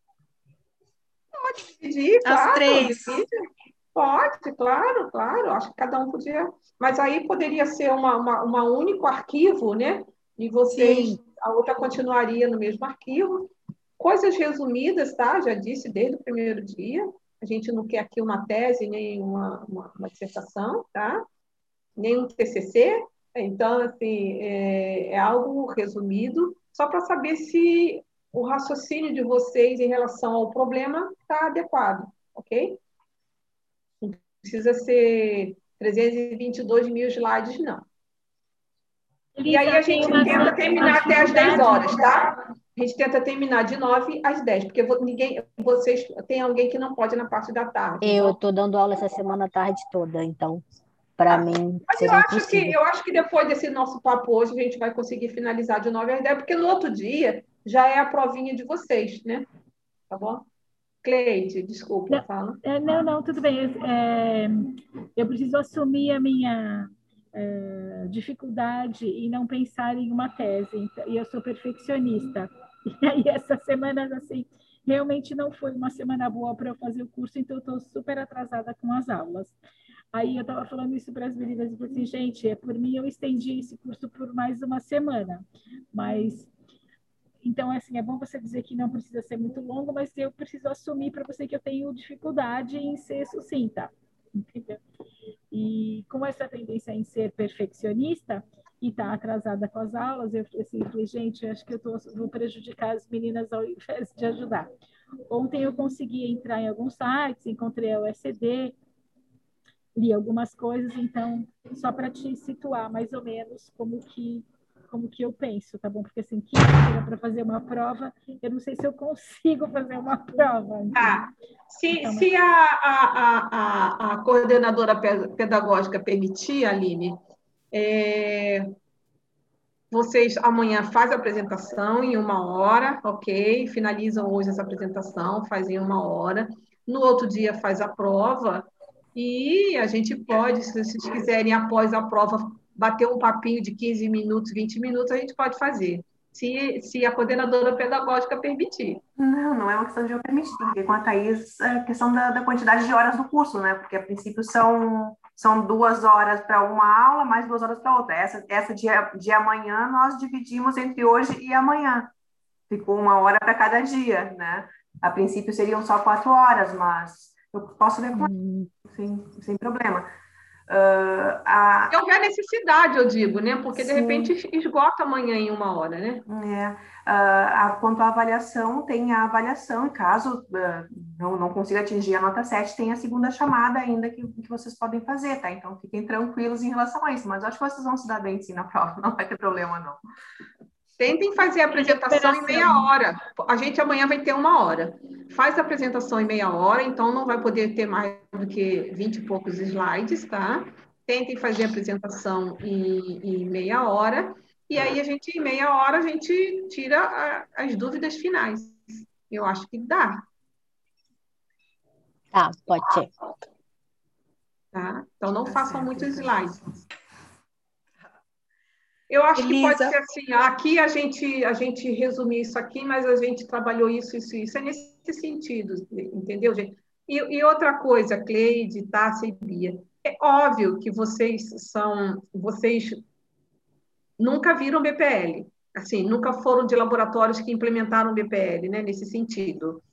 pode dividir,
As
claro,
três.
divide. Pode, claro, claro. Acho que cada um podia. Mas aí poderia ser uma, uma, uma único arquivo, né? E vocês,
Sim,
a outra continuaria no mesmo arquivo. Coisas resumidas, tá? Já disse desde o primeiro dia. A gente não quer aqui uma tese, nem uma, uma, uma dissertação, tá? Nem um T C C. Então, assim, é, é algo resumido, só para saber se o raciocínio de vocês em relação ao problema está adequado, ok? Não precisa ser trezentos e vinte e dois mil slides, não. E aí
Elisa,
a
eu tenho
gente
uma,
tenta
uma
terminar até às dez
dificuldade.
horas, tá? A gente tenta terminar de nove às dez, porque ninguém, vocês tem alguém que não pode na parte da tarde.
eu
Então,
estou dando aula essa semana a tarde toda, então para
tá.
mim
Mas eu
seria
acho que
impossível.
eu acho que depois desse nosso papo hoje a gente vai conseguir finalizar de nove às dez, porque no outro dia já é a provinha de vocês, né? Tá bom? Cleide, desculpa,
Não,
fala.
é, não, não, tudo bem. É, eu preciso assumir a minha é, dificuldade em não pensar em uma tese. Então, e eu sou perfeccionista. E aí, essas semanas, assim, realmente não foi uma semana boa para eu fazer o curso, então eu estou super atrasada com as aulas. Aí eu estava falando isso para as meninas e falei assim, gente, é por mim eu estendi esse curso por mais uma semana, mas então, assim, é bom você dizer que não precisa ser muito longo, mas eu preciso assumir para você que eu tenho dificuldade em ser sucinta, entendeu? E com essa tendência em ser perfeccionista e estar tá atrasada com as aulas, eu falei assim, falei, gente, acho que eu tô, vou prejudicar as meninas ao invés de ajudar. Ontem eu consegui entrar em alguns sites, encontrei a O S D, li algumas coisas, então, só para te situar mais ou menos como que como que eu penso, tá bom? Porque assim, quinta-feira para fazer uma prova, eu não sei se eu consigo fazer uma prova, entendeu?
Ah, se,
Então, mas,
se a, a, a, a coordenadora pedagógica permitir, Aline, é, vocês amanhã fazem a apresentação em uma hora, ok? Finalizam hoje essa apresentação, fazem uma hora. No outro dia faz a prova e a gente pode, se vocês quiserem, após a prova, bater um papinho de quinze minutos, vinte minutos, a gente pode fazer, se, se a coordenadora pedagógica permitir.
Não, não é uma questão de eu permitir, porque com a Thaís é questão da, da quantidade de horas do curso, né? Porque a princípio são, são duas horas para uma aula, mais duas horas para outra. Essa, essa de, de amanhã nós dividimos entre hoje e amanhã. Ficou uma hora para cada dia, né? A princípio seriam só quatro horas, mas eu posso ver com
hum,
sem, sem problema. Uh, a,
Se houver necessidade, eu digo, né? Porque de repente
sim,
esgota amanhã em uma hora, né?
é, ah, a- quanto à avaliação, tem a avaliação, e caso ah, não, não consiga atingir a nota sete, tem a segunda chamada ainda que, que vocês podem fazer, tá? Então fiquem tranquilos em relação a isso, mas acho que vocês vão se dar bem sim na prova, não vai ter problema não.
Tentem fazer a
em
apresentação em meia
recuperação.
hora. A gente amanhã vai ter uma hora. Faz a apresentação em meia hora, então não vai poder ter mais do que vinte e poucos slides, tá? Tentem fazer a apresentação em, em meia hora, e aí a gente, em meia hora, a gente tira a, as dúvidas finais. Eu acho que dá,
tá, pode ser.
tá? Então não
Tá
façam
certo,
muitos
então.
slides. Eu acho que pode
Elisa,
ser assim, aqui a gente, a gente resume isso aqui, mas a gente trabalhou isso, isso, isso. É nesse sentido, entendeu, gente? E, e outra coisa, Cleide, Tássia e Bia, é óbvio que vocês são, vocês nunca viram B P L, assim, nunca foram de laboratórios que implementaram B P L, né, nesse sentido.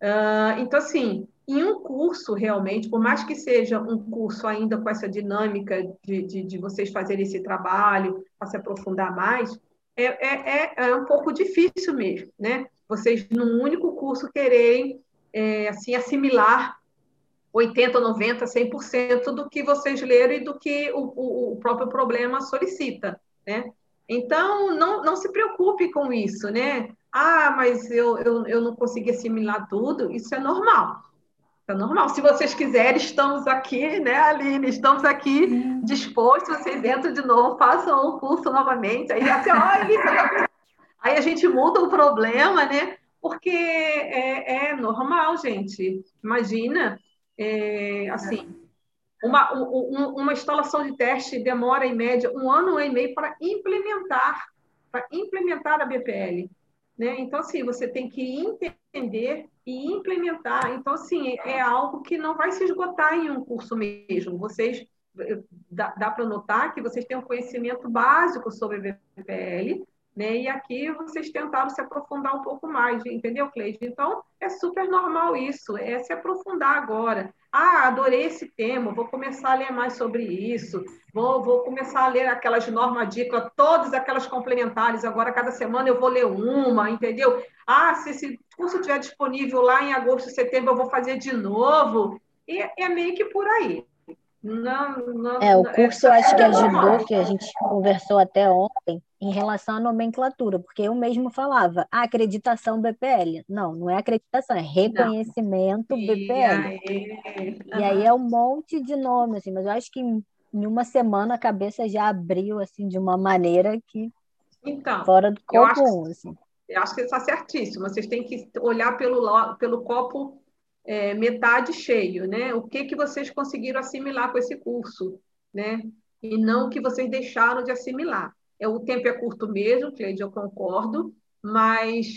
Uh, então, assim, em um curso, realmente, por mais que seja um curso ainda com essa dinâmica de, de, de vocês fazerem esse trabalho, para se aprofundar mais, é, é, é um pouco difícil mesmo, né? Vocês, num único curso, quererem, é, assim, assimilar oitenta, noventa, cem por cento do que vocês leram e do que o, o, o próprio problema solicita, né? Então, não, não se preocupe com isso, né? Ah, mas eu, eu, eu não consegui assimilar tudo. Isso é normal. É normal. Se vocês quiserem, estamos aqui, né, Aline? Estamos aqui dispostos. Vocês entram de novo, façam o curso novamente. Aí, assim, olha, aí a gente muda o problema, né? Porque é, é normal, gente. Imagina, é, assim, uma, um, uma instalação de teste demora, em média, um ano e meio para implementar, para implementar a B P L. Né? Então, assim, você tem que entender e implementar. Então, assim, é algo que não vai se esgotar em um curso mesmo. Vocês, dá, dá para notar que vocês têm um conhecimento básico sobre B P L, né? E aqui vocês tentaram se aprofundar um pouco mais, entendeu, Cleide? Então, é super normal isso, é se aprofundar agora. Ah, adorei esse tema, vou começar a ler mais sobre isso, vou, vou começar a ler aquelas normas-dicas, todas aquelas complementares, agora cada semana eu vou ler uma, entendeu? Ah, se esse curso estiver disponível lá em agosto, setembro, eu vou fazer de novo. E é meio que por aí. Não, não,
É, o
não, é,
curso eu acho que
é
ajudou,
normal.
que a gente conversou até ontem, em relação à nomenclatura, porque eu mesmo falava, ah, acreditação B P L. Não, não é acreditação, é
Não.
reconhecimento
E
B P L.
aí,
E aí é um monte de nome, assim, mas eu acho que em em uma semana a cabeça já abriu, assim, de uma maneira que
então,
fora do
eu acho,
comum, assim.
eu acho que está certíssimo. Vocês têm que olhar pelo, la- pelo copo é, metade cheio, né? O que que vocês conseguiram assimilar com esse curso, né? E não o que vocês deixaram de assimilar. É, o tempo é curto mesmo, Cleide, eu concordo, mas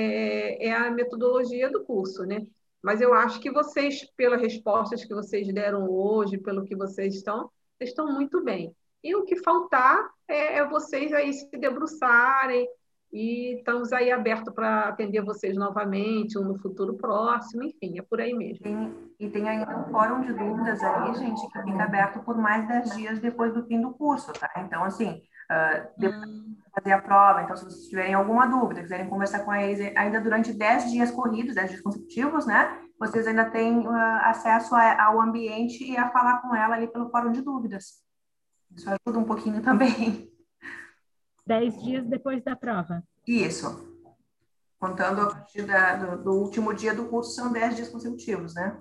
é, é a metodologia do curso, né? Mas eu acho que vocês, pelas respostas que vocês deram hoje, pelo que vocês estão, vocês estão muito bem. E o que faltar é, é vocês aí se debruçarem, e estamos aí abertos para atender vocês novamente, ou no futuro próximo, enfim, é por aí mesmo.
Tem, e tem ainda um fórum de dúvidas aí, gente, que fica aberto por mais dez dias depois do fim do curso, tá? Então, assim, uh, depois de fazer a prova, então, se vocês tiverem alguma dúvida, quiserem conversar com eles ainda durante dez dias corridos, dez dias consecutivos, né? Vocês ainda têm uh, acesso a, ao ambiente e a falar com ela ali pelo fórum de dúvidas. Isso ajuda um pouquinho também.
Dez dias depois da prova.
Isso. Contando a partir da, do, do último dia do curso, são dez dias consecutivos, né?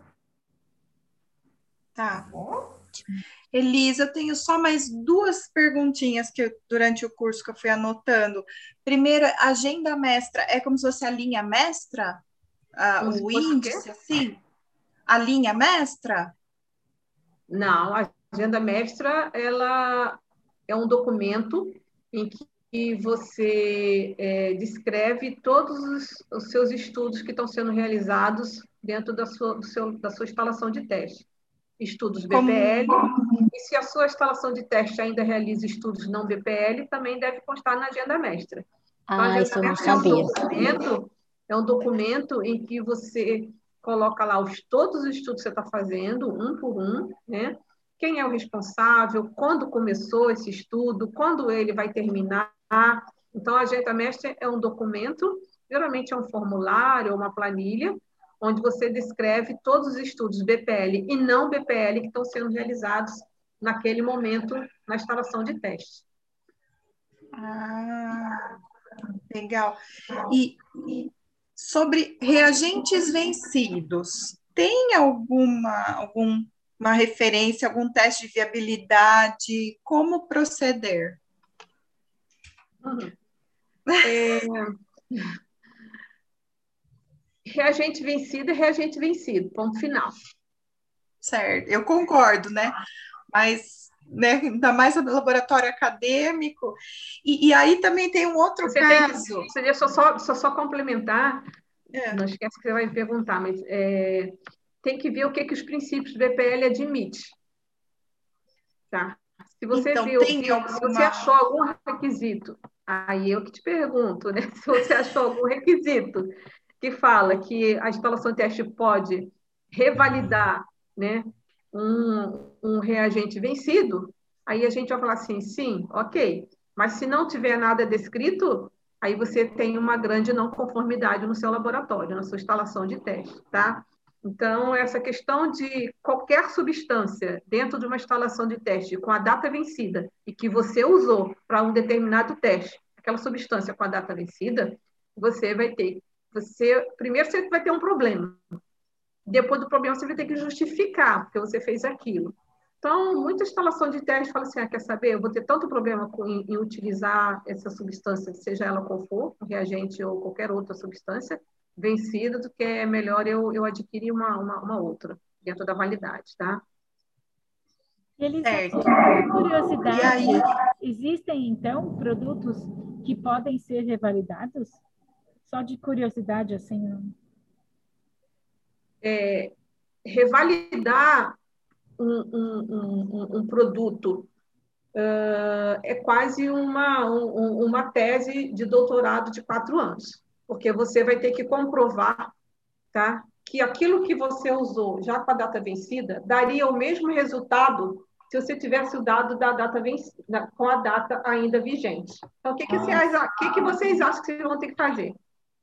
tá.
Bom?
Elisa, eu tenho só mais duas perguntinhas que eu, durante o curso que eu fui anotando. Primeiro, agenda mestra é como se fosse a linha mestra? Ah,
Como se
o
fosse o quê?
índice, assim? A linha mestra?
Não, a agenda mestra, ela é um documento em que você é, descreve todos os, os seus estudos que estão sendo realizados dentro da sua, do seu, da sua instalação de teste. Estudos
Como...
B P L, e se a sua instalação de teste ainda realiza estudos não B P L, também deve constar na agenda mestra. Então, a
Ah,
agenda
isso eu não
mestra é um
sabia.
documento, é um documento em que você coloca lá os, todos os estudos que você está fazendo, um por um, né? Quem é o responsável, quando começou esse estudo, quando ele vai terminar. Então, a agenda mestra é um documento, geralmente é um formulário ou uma planilha, onde você descreve todos os estudos B P L e não B P L que estão sendo realizados naquele momento na instalação de teste.
Ah, legal. E, e sobre reagentes vencidos, tem alguma, alguma referência, algum teste de viabilidade? Como proceder?
Uhum. É... Reagente vencido é reagente vencido, ponto final.
Certo, eu concordo, né? Mas né? Ainda mais no laboratório acadêmico. E, e aí também tem um outro
Você tem que,
caso.
você deixa eu só, só, só complementar,
É.
não esquece que você vai me perguntar, mas é, tem que ver o que, que os princípios do B P L admitem. Tá? Se você
Então,
viu,
tem
viu, se você
alguma.
achou algum requisito, aí eu que te pergunto, né? Se você achou algum requisito que fala que a instalação de teste pode revalidar, né, um, um reagente vencido, aí a gente vai falar assim, sim, ok. Mas se não tiver nada descrito, aí você tem uma grande não conformidade no seu laboratório, na sua instalação de teste, tá? Então, essa questão de qualquer substância dentro de uma instalação de teste com a data vencida e que você usou para um determinado teste, aquela substância com a data vencida, você vai ter, você primeiro você vai ter um problema. Depois do problema você vai ter que justificar porque você fez aquilo. Então, muita instalação de teste fala assim, ah, quer saber, eu vou ter tanto problema com, em, em utilizar essa substância, seja ela qual for, um reagente ou qualquer outra substância, vencida, do que é melhor eu, eu adquirir uma, uma, uma outra, dentro da validade, tá?
Elisângela,
Certo.
por
E
curiosidade,
aí,
existem, então, produtos que podem ser revalidados? Só de curiosidade, assim.
É, revalidar um, um, um, um produto uh, é quase uma, um, uma tese de doutorado de quatro anos, porque você vai ter que comprovar, tá, que aquilo que você usou já com a data vencida daria o mesmo resultado se você tivesse o dado da data vencida, com a data ainda vigente. Então, o que, que, vocês, o que, que vocês acham que vocês vão ter que fazer?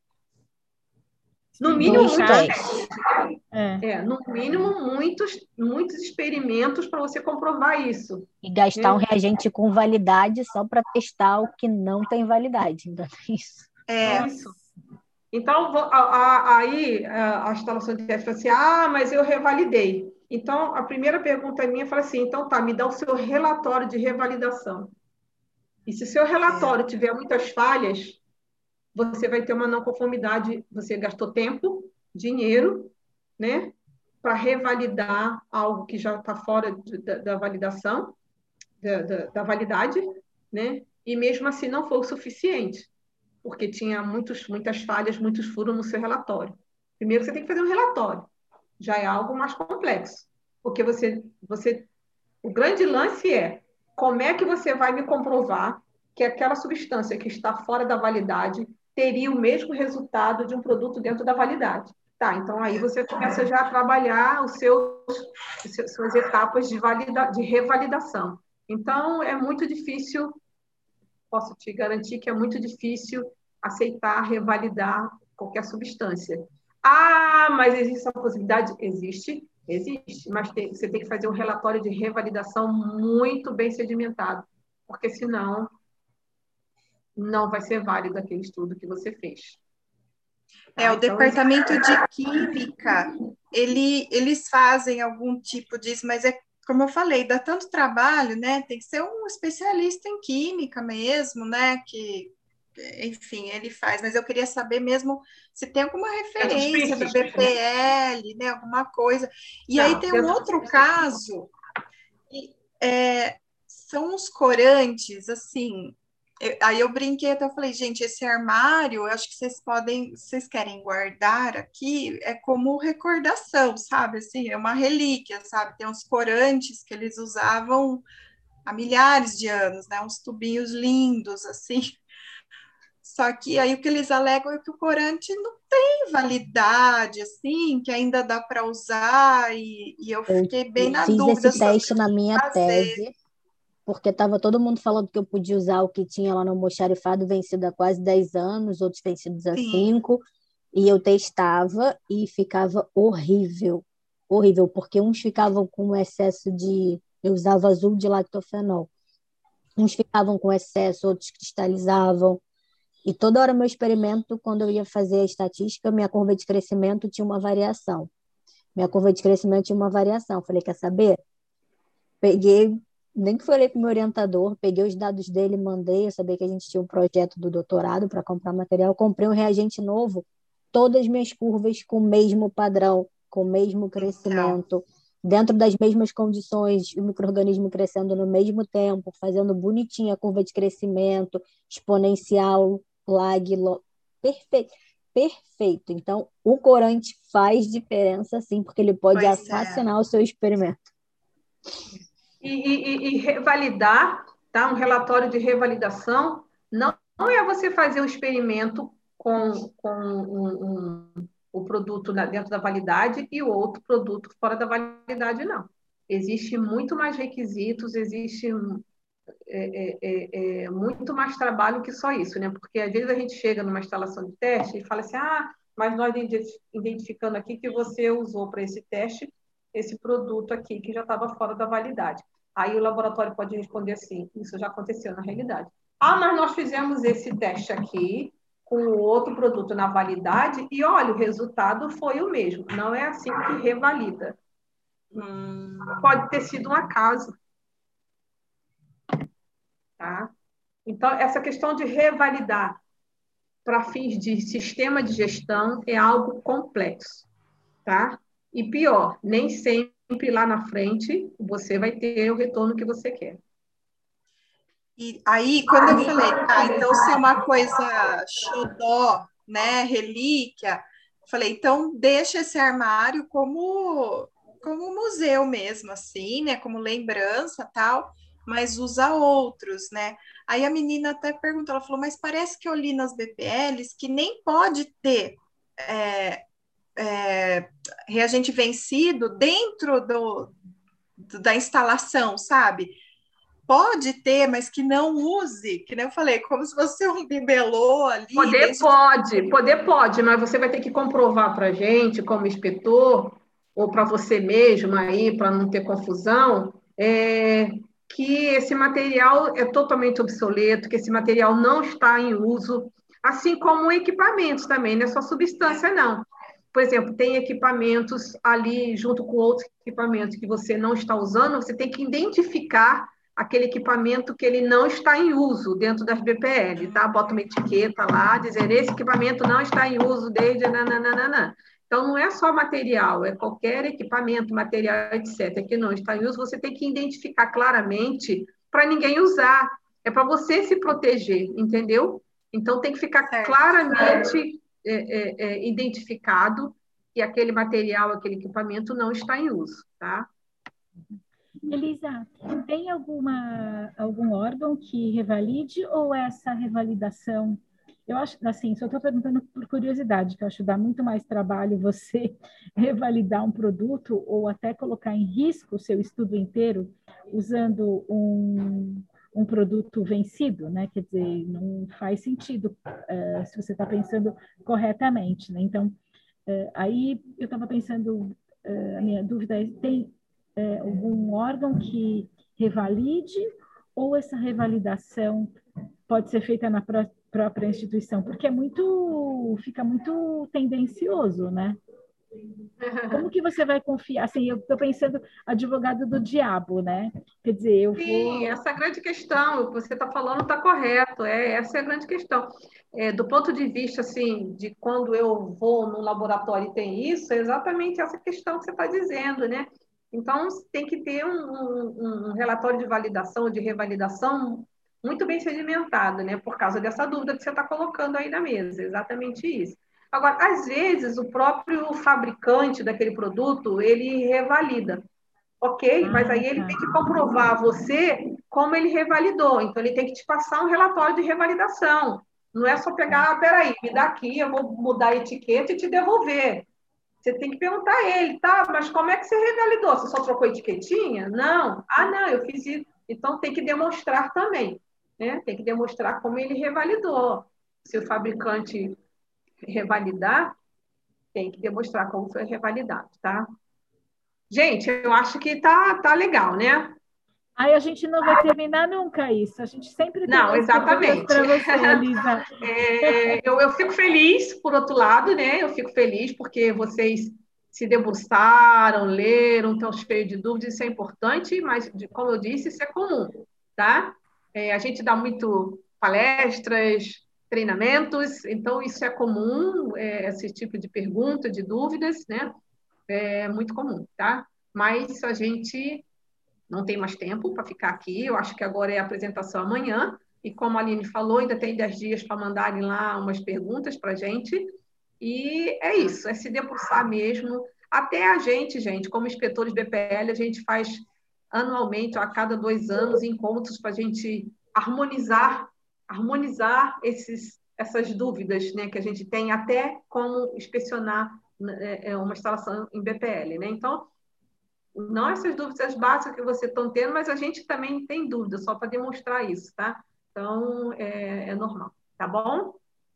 No mínimo,
Dois
muitos
testes.
testes.
É.
É, no mínimo, muitos, muitos experimentos para você comprovar isso.
E gastar um
Né?
reagente com validade só para testar o que não tem validade. Então, é isso.
é,
Isso. Então, a- a- aí a, a instalação de teste fala assim, ah, mas eu revalidei. Então, a primeira pergunta minha fala assim, então tá, me dá o seu relatório de revalidação. E se o seu relatório tiver muitas falhas, você vai ter uma não conformidade, você gastou tempo, dinheiro, né, para revalidar algo que já está fora de, da, da validação, da, da, da validade, né, e mesmo assim não foi o suficiente, porque tinha muitos, muitas falhas, muitos furos no seu relatório. Primeiro você tem que fazer um relatório, já é algo mais complexo, porque você, você, o grande lance é como é que você vai me comprovar que aquela substância que está fora da validade teria o mesmo resultado de um produto dentro da validade. Tá, então aí você começa já a trabalhar os seus, as suas etapas de, valida, de revalidação. Então, é muito difícil, posso te garantir que é muito difícil aceitar, revalidar qualquer substância. Ah, mas existe essa possibilidade? Existe, existe, mas tem, você tem que fazer um relatório de revalidação muito bem sedimentado, porque senão não vai ser válido aquele estudo que você fez. Tá?
é o
Então,
departamento de química, ele, eles fazem algum tipo disso, mas é como eu falei, dá tanto trabalho, né? Tem que ser um especialista em química mesmo, né? Que, enfim, ele faz, mas eu queria saber mesmo se tem alguma
dentro dos
referência da
princípios, né?
B P L, né? Alguma coisa. E aí
Não,
tem um
dentro
outro
dos
caso, que é, são os corantes, assim. Eu- aí eu brinquei até, eu falei, gente, esse armário, eu acho que vocês podem, vocês querem guardar aqui, é como recordação, sabe? Assim, é uma relíquia, sabe? Tem uns corantes que eles usavam há milhares de anos, né? Uns tubinhos lindos, assim. Só que aí o que eles alegam é que o corante não tem validade, assim, que ainda dá para usar, e, e eu
Eu
fiquei bem na
fiz esse
dúvida sobre
teste na minha
fazer.
tese, porque estava todo mundo falando que eu podia usar o que tinha lá no almoxarifado vencido há quase dez anos, outros vencidos há
Sim,
cinco, e eu testava e ficava horrível, horrível, porque uns ficavam com excesso de... Eu usava azul de lactofenol. Uns ficavam com excesso, outros cristalizavam. E toda hora meu experimento, quando eu ia fazer a estatística, minha curva de crescimento tinha uma variação. Minha curva de crescimento tinha uma variação. Falei, quer saber? Peguei, nem que falei com o meu orientador, peguei os dados dele, mandei. Eu sabia que a gente tinha um projeto do doutorado para comprar material. Comprei um reagente novo, todas as minhas curvas com o mesmo padrão, com o mesmo
então,
crescimento, dentro das mesmas condições, o micro-organismo crescendo no mesmo tempo, fazendo bonitinha a curva de crescimento, exponencial, lag, lo... perfeito. Perfeito. Então, o corante faz diferença, sim, porque ele pode
Pois é.
assassinar o seu experimento.
E, e, e revalidar, tá? Um relatório de revalidação não, não é você fazer um experimento com, com um, um, o produto dentro da validade e o outro produto fora da validade, não. Existe muito mais requisitos, existe é, é, é, muito mais trabalho que só isso, né? Porque às vezes a gente chega numa instalação de teste e fala assim, ah, mas nós identificando aqui que você usou para esse teste esse produto aqui que já estava fora da validade. Aí o laboratório pode responder assim, isso já aconteceu na realidade. Ah, mas nós fizemos esse teste aqui com o outro produto na validade e, olha, o resultado foi o mesmo. Não é assim que revalida. Hum, pode ter sido um acaso. Tá? Então, essa questão de revalidar para fins de sistema de gestão é algo complexo. Tá? E pior, nem sempre lá na frente você vai ter o retorno que você quer.
E aí, quando eu falei, ah, então se é uma coisa xodó, né, relíquia, falei, então deixa esse armário como, como museu mesmo, assim, né, como lembrança tal, mas usa outros, né? Aí a menina até perguntou, ela falou, mas parece que eu li nas B P Ls que nem pode ter é, é, reagente vencido dentro do, do, da instalação, sabe? Pode ter, mas que não use, que nem eu falei, como se fosse um bibelô ali.
Poder pode, de... poder pode, mas você vai ter que comprovar para a gente, como inspetor, ou para você mesmo aí, para não ter confusão, é, que esse material é totalmente obsoleto, que esse material não está em uso, assim como equipamentos também, não é só substância, não. Por exemplo, tem equipamentos ali, junto com outros equipamentos que você não está usando, você tem que identificar aquele equipamento que ele não está em uso dentro das B P L, tá? Bota uma etiqueta lá, dizer esse equipamento não está em uso desde... Nananana. Então, não é só material, é qualquer equipamento, material, etcétera, que não está em uso, você tem que identificar claramente para ninguém usar. É para você se proteger, entendeu? Então, tem que ficar certo, claramente é, é, é, identificado que aquele material, aquele equipamento não está em uso, tá?
Elisa, tem alguma, algum órgão que revalide ou essa revalidação? Eu acho, assim, só estou perguntando por curiosidade, que eu acho que dá muito mais trabalho você revalidar um produto ou até colocar em risco o seu estudo inteiro usando um, um produto vencido, né? Quer dizer, não faz sentido uh, se você está pensando corretamente, né? Então, uh, aí eu estava pensando, uh, a minha dúvida é, tem É, algum órgão que revalide ou essa revalidação pode ser feita na pró própria instituição? Porque é muito, fica muito tendencioso, né? Como que você vai confiar? Assim, eu estou pensando advogado do diabo, né? Quer dizer, eu vou...
Sim, essa é a grande questão. O que você está falando está correto. É, essa é a grande questão. É, do ponto de vista, assim, de quando eu vou no laboratório e tem isso, é exatamente essa questão que você está dizendo, né? Então, tem que ter um, um, um relatório de validação, de revalidação muito bem sedimentado, né? Por causa dessa dúvida que você está colocando aí na mesa, exatamente isso. Agora, às vezes, o próprio fabricante daquele produto, ele revalida. Ok,
Ah,
mas aí ele
tá.
tem que comprovar a você como ele revalidou. Então, ele tem que te passar um relatório de revalidação. Não é só pegar, ah, peraí, me dá aqui, eu vou mudar a etiqueta e te devolver. Você tem que perguntar a ele, tá? Mas como é que você revalidou? Você só trocou a etiquetinha? Não. Ah, não, eu fiz isso. Então, tem que demonstrar também, né? Tem que demonstrar como ele revalidou. Se o fabricante revalidar, tem que demonstrar como foi revalidado, tá? Gente, eu acho que tá, tá legal, né?
Aí a gente não vai terminar nunca isso. A gente sempre tem
Não,
mais perguntas
exatamente.
para você, Elisa.
É, eu, eu fico feliz, por outro lado, né? Eu fico feliz porque vocês se debruçaram, leram, estão cheios de dúvidas, isso é importante, mas, como eu disse, isso é comum, tá? É, a gente dá muito palestras, treinamentos, então isso é comum, é, esse tipo de pergunta, de dúvidas, né? É muito comum, tá? mas a gente não tem mais tempo para ficar aqui. Eu acho que agora é a apresentação amanhã. E como a Aline falou, ainda tem dez dias para mandarem lá umas perguntas para a gente. E é isso, é se debruçar mesmo. Até a gente, gente, como inspetores B P L, a gente faz anualmente, ou a cada dois anos, encontros para a gente harmonizar, harmonizar esses, essas dúvidas, né, que a gente tem, até como inspecionar é, uma instalação em B P L. Né? Então, não essas dúvidas básicas que vocês estão tendo, mas a gente também tem dúvidas, só para demonstrar isso, tá? Então, é, é normal, tá bom?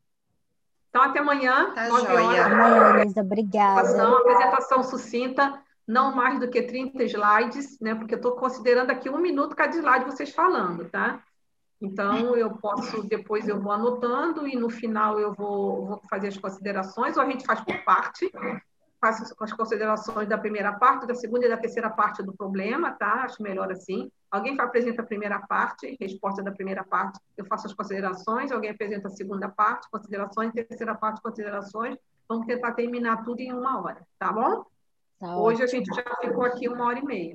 Então, até amanhã,
Tá
nove
joia.
horas.
Amanhã, Elisa, obrigada.
Apresentação, apresentação sucinta, não mais do que trinta slides, né? Porque eu estou considerando aqui um minuto cada slide vocês falando, tá? Então, eu posso, depois eu vou anotando e no final eu vou, vou fazer as considerações, ou a gente faz por parte, faço as considerações da primeira parte, da segunda e da terceira parte do problema, tá? Acho melhor assim. Alguém apresenta a primeira parte, resposta da primeira parte, eu faço as considerações, alguém apresenta a segunda parte, considerações, terceira parte, considerações. Vamos tentar terminar tudo em uma hora, tá bom?
Tá
Hoje
ótimo.
a gente já ficou aqui uma hora e meia.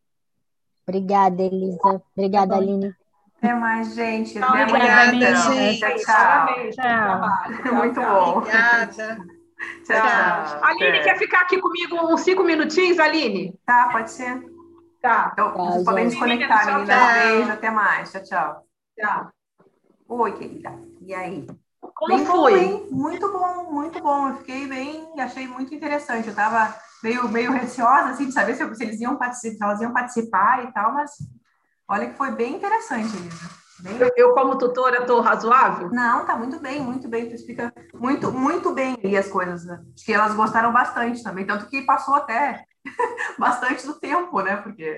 Obrigada, Elisa. Obrigada,
Tá bom.
Aline.
Até mais, gente. Até
Obrigada,
amanhã,
Aline.
então.
gente.
Tchau,
Aí,
tchau.
parabéns pelo
Tchau.
trabalho. Tchau,
Muito
tchau.
bom.
Obrigada.
Tchau, tchau.
Aline, quer
Até.
ficar aqui comigo uns cinco minutinhos, Aline?
Tá, pode ser.
Tá.
Então,
Tchau,
vocês podem
gente.
desconectar,
Tchau,
meninas.
tchau.
Beijo, até mais. Tchau, tchau.
Tchau.
Oi, querida. E aí?
Como
Bem bom,
foi?
hein? Muito bom, muito bom. Eu fiquei bem, achei muito interessante. Eu tava meio, meio receosa, assim, de saber se, se eles iam participar, se elas iam participar e tal, mas olha que foi bem interessante, Elisa. Bem...
Eu, eu, como tutora, estou razoável?
Não, tá muito bem, muito bem. Tu explica muito, muito bem ali as coisas, né? Acho que elas gostaram bastante também, tanto que passou até bastante do tempo, né? Porque...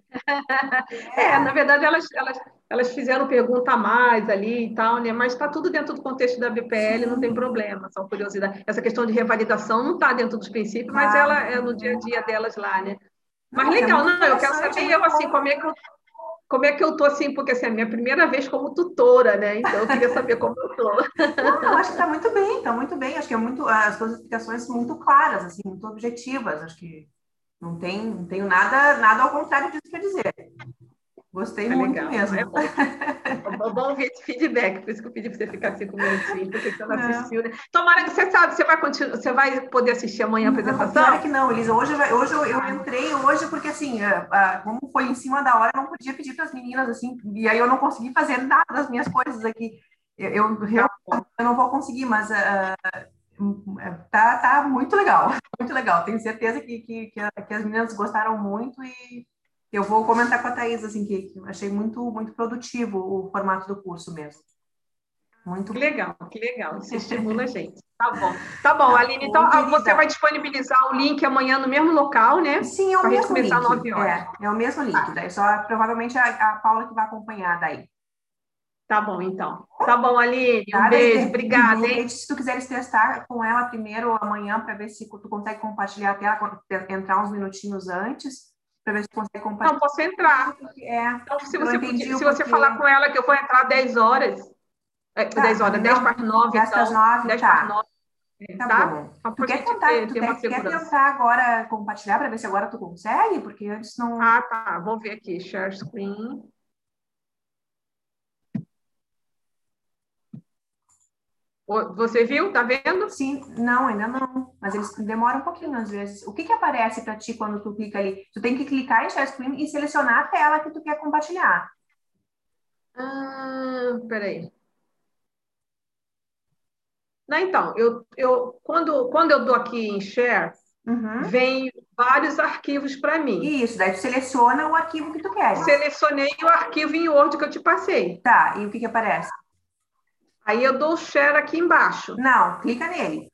É, na verdade, elas, elas, elas fizeram pergunta a mais ali e tal, né? Mas está tudo dentro do contexto da B P L,
Sim.
Não tem problema, são curiosidade. Essa questão de revalidação não está dentro dos princípios,
Claro.
Mas ela é no dia a dia delas lá, né?
Não,
mas legal,
é
não, eu quero saber, eu, assim, como é que eu Como é que eu tô assim? Porque assim, é a minha primeira vez como tutora, né? Então eu queria saber como eu tô.
Não, eu acho que está muito bem, está muito bem. Acho que é muito, as suas explicações são muito claras, assim, muito objetivas. Acho que não tem, não tenho nada, nada ao contrário disso para dizer. Gostei
É
muito
legal,
mesmo.
é bom. É bom ver esse feedback, por isso que eu pedi para você ficar cinco minutinhos, porque você não assistiu, né? Tomara que você sabe, você vai continuar, você vai poder assistir amanhã a apresentação?
Pior é que não, Elisa. Hoje, eu, hoje eu, eu entrei hoje porque, assim, como foi em cima da hora, eu não podia pedir para as meninas, assim, e aí eu não consegui fazer nada das minhas coisas aqui. Eu, eu realmente eu não vou conseguir, mas uh, tá, tá muito legal, muito legal. Tenho certeza que, que, que, que as meninas gostaram muito e eu vou comentar com a Thaís, assim, que, que achei muito, muito produtivo o formato do curso mesmo. Muito
que legal, que legal. Isso estimula a gente. Tá bom. Tá bom, tá, Aline. Então, querida, você vai disponibilizar o link amanhã no mesmo local, né?
Sim, é o
pra
mesmo
gente começar
link.
às nove horas.
É, é o mesmo link. Daí só provavelmente a, a Paula que vai acompanhar daí.
Tá bom, então. Tá bom, Aline. Um
tá,
beijo.
daí,
Obrigada,
de repente,
hein?
se tu quiseres testar com ela primeiro amanhã para ver se tu consegue compartilhar a tela, entrar uns minutinhos antes, para ver se tu consegue compartilhar.
Não, posso entrar.
É,
então, se você, podia, se você
porque...
falar com ela que eu vou entrar dez horas, é, tá, dez horas, dez para as nove,
dez para as nove,
dez
tá.
para as nove.
Tá,
tá
bom.
Só
tu quer, tentar,
ter,
tu
ter
quer, quer tentar agora compartilhar para ver se agora tu consegue? Porque antes não...
Ah, tá. Vou ver aqui. Share screen. Você viu? Tá vendo?
Sim. Não, ainda não. Mas eles demoram um pouquinho às vezes. O que que aparece para ti quando tu clica ali? Tu tem que clicar em share screen e selecionar a tela que tu quer compartilhar.
Ah, peraí. Não, então, eu, eu, quando, quando eu dou aqui em share, uhum. vem vários arquivos para mim.
Isso, daí tu seleciona o arquivo que tu quer.
Selecionei o arquivo em Word que eu te passei.
Tá, e o que que aparece?
Aí eu dou share aqui embaixo.
Não, clica nele.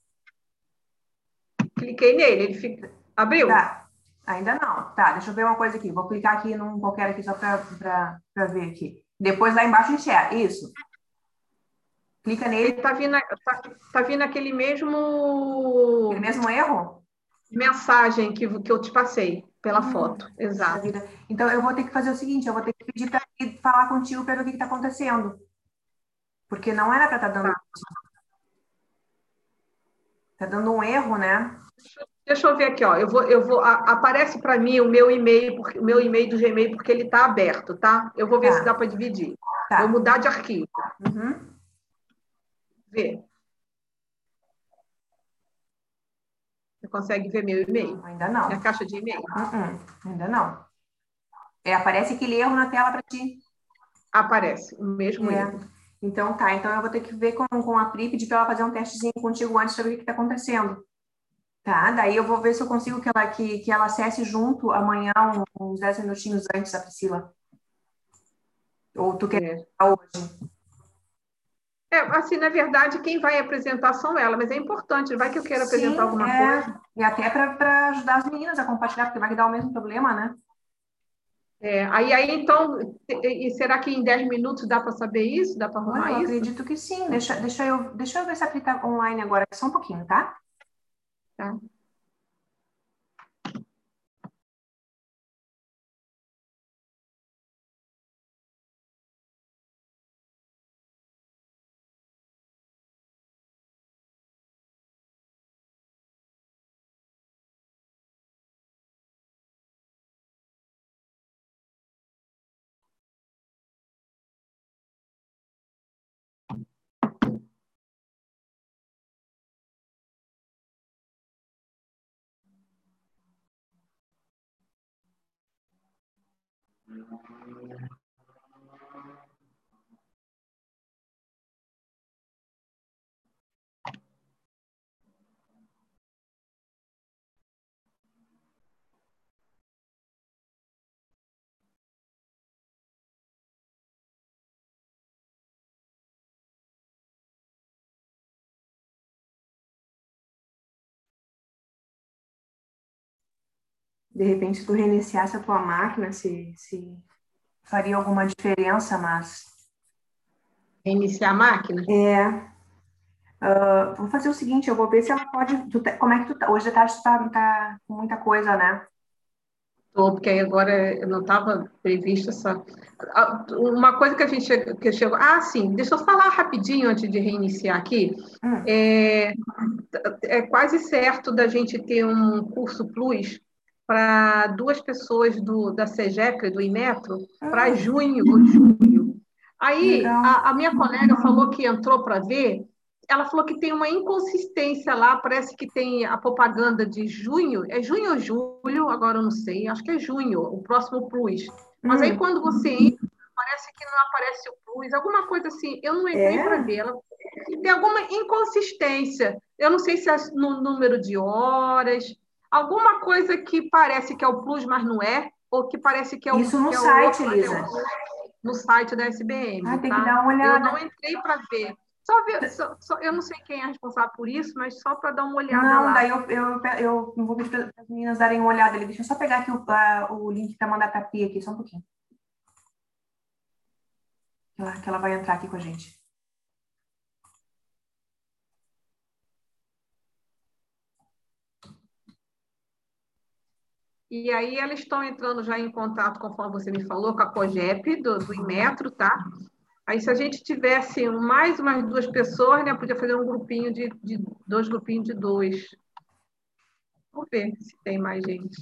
Cliquei nele, ele fica... Abriu?
Tá, ainda não. Tá, deixa eu ver uma coisa aqui. Vou clicar aqui num qualquer aqui só para ver aqui. Depois lá embaixo em share, isso. Clica nele.
Ele tá vindo, tá, tá vindo aquele mesmo...
Aquele mesmo erro?
Mensagem que, que eu te passei pela hum, foto, exato.
Então, eu vou ter que fazer o seguinte, eu vou ter que pedir para falar contigo para ver o que está acontecendo. Porque não era para estar tá dando... Tá. tá dando um erro, né?
Deixa, Deixa eu ver aqui, ó. Eu vou, eu vou, a- aparece para mim o meu e-mail, porque, o meu e-mail do Gmail, porque ele está aberto, tá? Eu vou ver se dá
Tá,
para dividir. Vou
tá.
mudar de arquivo.
Uhum.
Ver. Você consegue ver meu e-mail?
Ainda
Minha
não.
caixa de e-mail?
Uhum. Ainda não. É, aparece aquele erro na tela para ti.
Aparece o mesmo
É.
erro.
Então tá, então eu vou ter que ver com, com a Pri, pedir para ela fazer um testezinho contigo antes para ver o que está acontecendo. Tá, daí eu vou ver se eu consigo que ela, que, que ela acesse junto amanhã, um- uns dez minutinhos antes da Priscila. Ou tu quer
É.
hoje?
É, assim, na verdade, quem vai apresentar são ela, mas é importante, vai que eu quero apresentar
Sim,
alguma
é.
coisa.
E até para ajudar as meninas a compartilhar, porque vai dar o mesmo problema, né?
É, aí, aí, então, e, e será que em dez minutos dá para saber isso? Dá para
Olha,
arrumar
eu
isso?
acredito que sim. Deixa, deixa eu, deixa eu ver se a Pri tá online agora, só um pouquinho, tá?
Tá.
De repente, se tu reiniciasse a tua máquina, se, se faria alguma diferença, mas
Reiniciar a máquina?
é. Ah, vou fazer o seguinte, eu vou ver se ela pode. Tu tá- como é que tu tá? Hoje de tarde tu tá, tá com muita coisa, né?
Tô, porque aí agora eu não estava previsto essa. Ah, uma coisa que a gente chegou, que chegou. Ah, sim, deixa eu falar rapidinho antes de reiniciar aqui.
Hum,
É, é quase certo da gente ter um curso Plus para duas pessoas do, da SEGEP, do Inmetro, para
hum,
junho ou julho. Aí
legal.
a, a minha colega falou que entrou para ver, ela falou que tem uma inconsistência lá, parece que tem a propaganda de junho, é junho ou julho, agora eu não sei, acho que é junho, o próximo Plus. Mas aí
Hum,
quando você entra, parece que não aparece o Plus, alguma coisa assim, eu não entrei para
é?
ver. Ela tem alguma inconsistência. Eu não sei se é no número de horas, alguma coisa que parece que é o Plus, mas não é, ou que parece que é o,
Isso no
que é o
site,
outro, mas é o
Elisa.
Plus, no site da
Ah,
S B M,
tem que
tá?
dar uma
Eu não
olhada.
entrei para ver. Só ver, só, só, eu não sei quem é responsável por isso, mas só para dar uma olhada
Não,
lá.
daí eu, eu, eu vou pedir para as meninas darem uma olhada ali. Deixa eu só pegar aqui o, a- o link para mandar para a Pri aqui, só um pouquinho. Que ela, que ela vai entrar aqui com a gente.
E aí elas estão entrando já em contato, conforme você me falou, com a COGEP do, do Inmetro, tá? Aí, se a gente tivesse mais umas duas pessoas, né, podia fazer um grupinho de, de dois grupinhos de dois. Vamos ver se tem mais gente.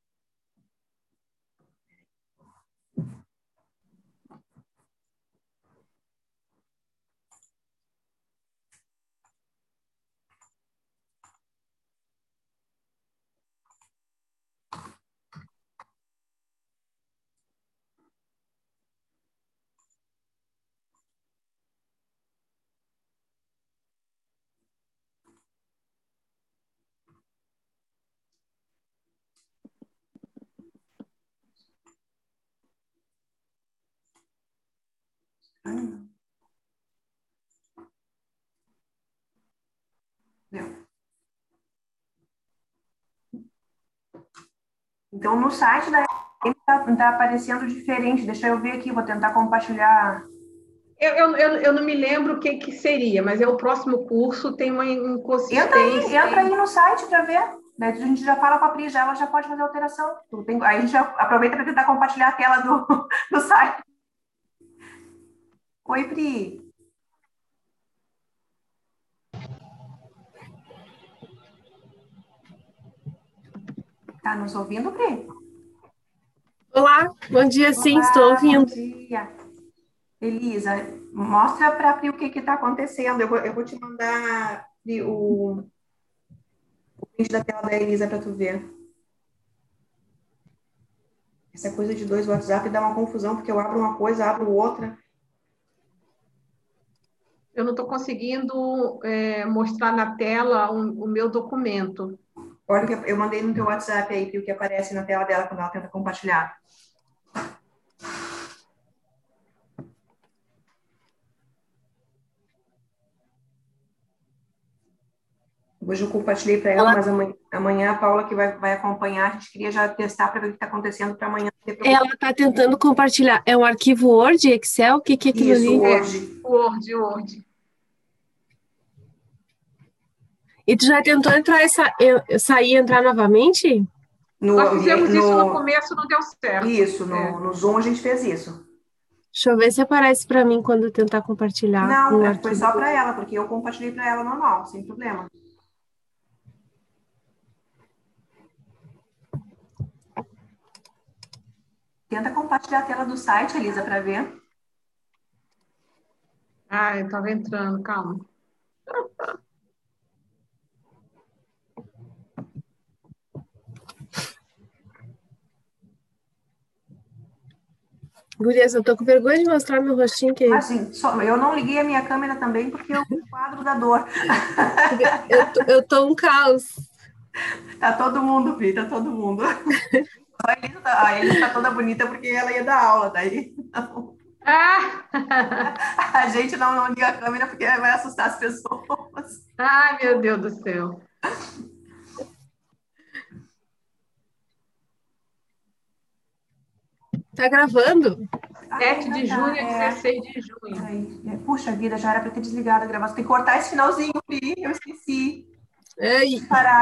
Ah, não. Deu. Então, no site da ele tá, tá aparecendo diferente. Deixa eu ver aqui, vou tentar compartilhar.
Eu, eu, eu, eu não me lembro o que, que seria, mas é o próximo curso, tem uma
Entra aí,
inconsistência.
entra aí no site para ver. Daí a gente já fala com a Pri, já, ela já pode fazer alteração. Tu tem- aí a gente já aproveita para tentar compartilhar a tela do, do site. Oi, Pri. nos ouvindo, Pri?
Olá, bom dia, sim,
Olá,
estou
bom
ouvindo.
dia. Elisa, mostra para a Pri o que está acontecendo. Eu vou, eu vou te mandar, Pri, o, o print da tela da Elisa para tu ver. Essa coisa de dois WhatsApp dá uma confusão, porque eu abro uma coisa, abro outra.
Eu não estou conseguindo é, mostrar na tela o, o meu documento.
Olha o que eu mandei no teu WhatsApp aí, Pri, o que aparece na tela dela quando ela tenta compartilhar. Hoje eu compartilhei para ela,
Ela,
mas amanhã, amanhã a Paula que vai, vai acompanhar, a gente queria já testar para ver o que está acontecendo para amanhã ter problema.
ela está tentando compartilhar. É um arquivo Word, Excel? O que, que é aquilo
Isso,
ali?
É,
Word.
Word, Word.
E tu já tentou entrar e sa sair e entrar novamente?
No,
Nós fizemos
no,
isso no começo, não deu certo.
Isso, no,
É.
no Zoom a gente fez isso.
Deixa eu ver se aparece para mim quando eu tentar compartilhar
Não,
um
é, foi
arquivo.
só para ela, porque eu compartilhei para ela normal, sem problema. Tenta compartilhar a tela do site, Elisa, para ver.
Ah, eu estava entrando, calma.
Gurias, eu tô com vergonha de mostrar meu rostinho, que
Assim, só, eu não liguei a minha câmera também, porque eu quadro da dor.
eu tô, eu tô um caos.
Tá todo mundo, Pri, tá todo mundo. A Elisa tá, a Elisa tá toda bonita porque ela ia dar aula, daí.
Ah!
A gente não, não liga a câmera porque vai assustar as pessoas.
Ai, meu Deus do céu.
Tá gravando?
sete de junho a
é.
dezesseis de junho.
Ai, puxa vida, já era para ter desligado a gravação. Tem que cortar esse finalzinho, Pri, eu esqueci.
Ai.
Parar.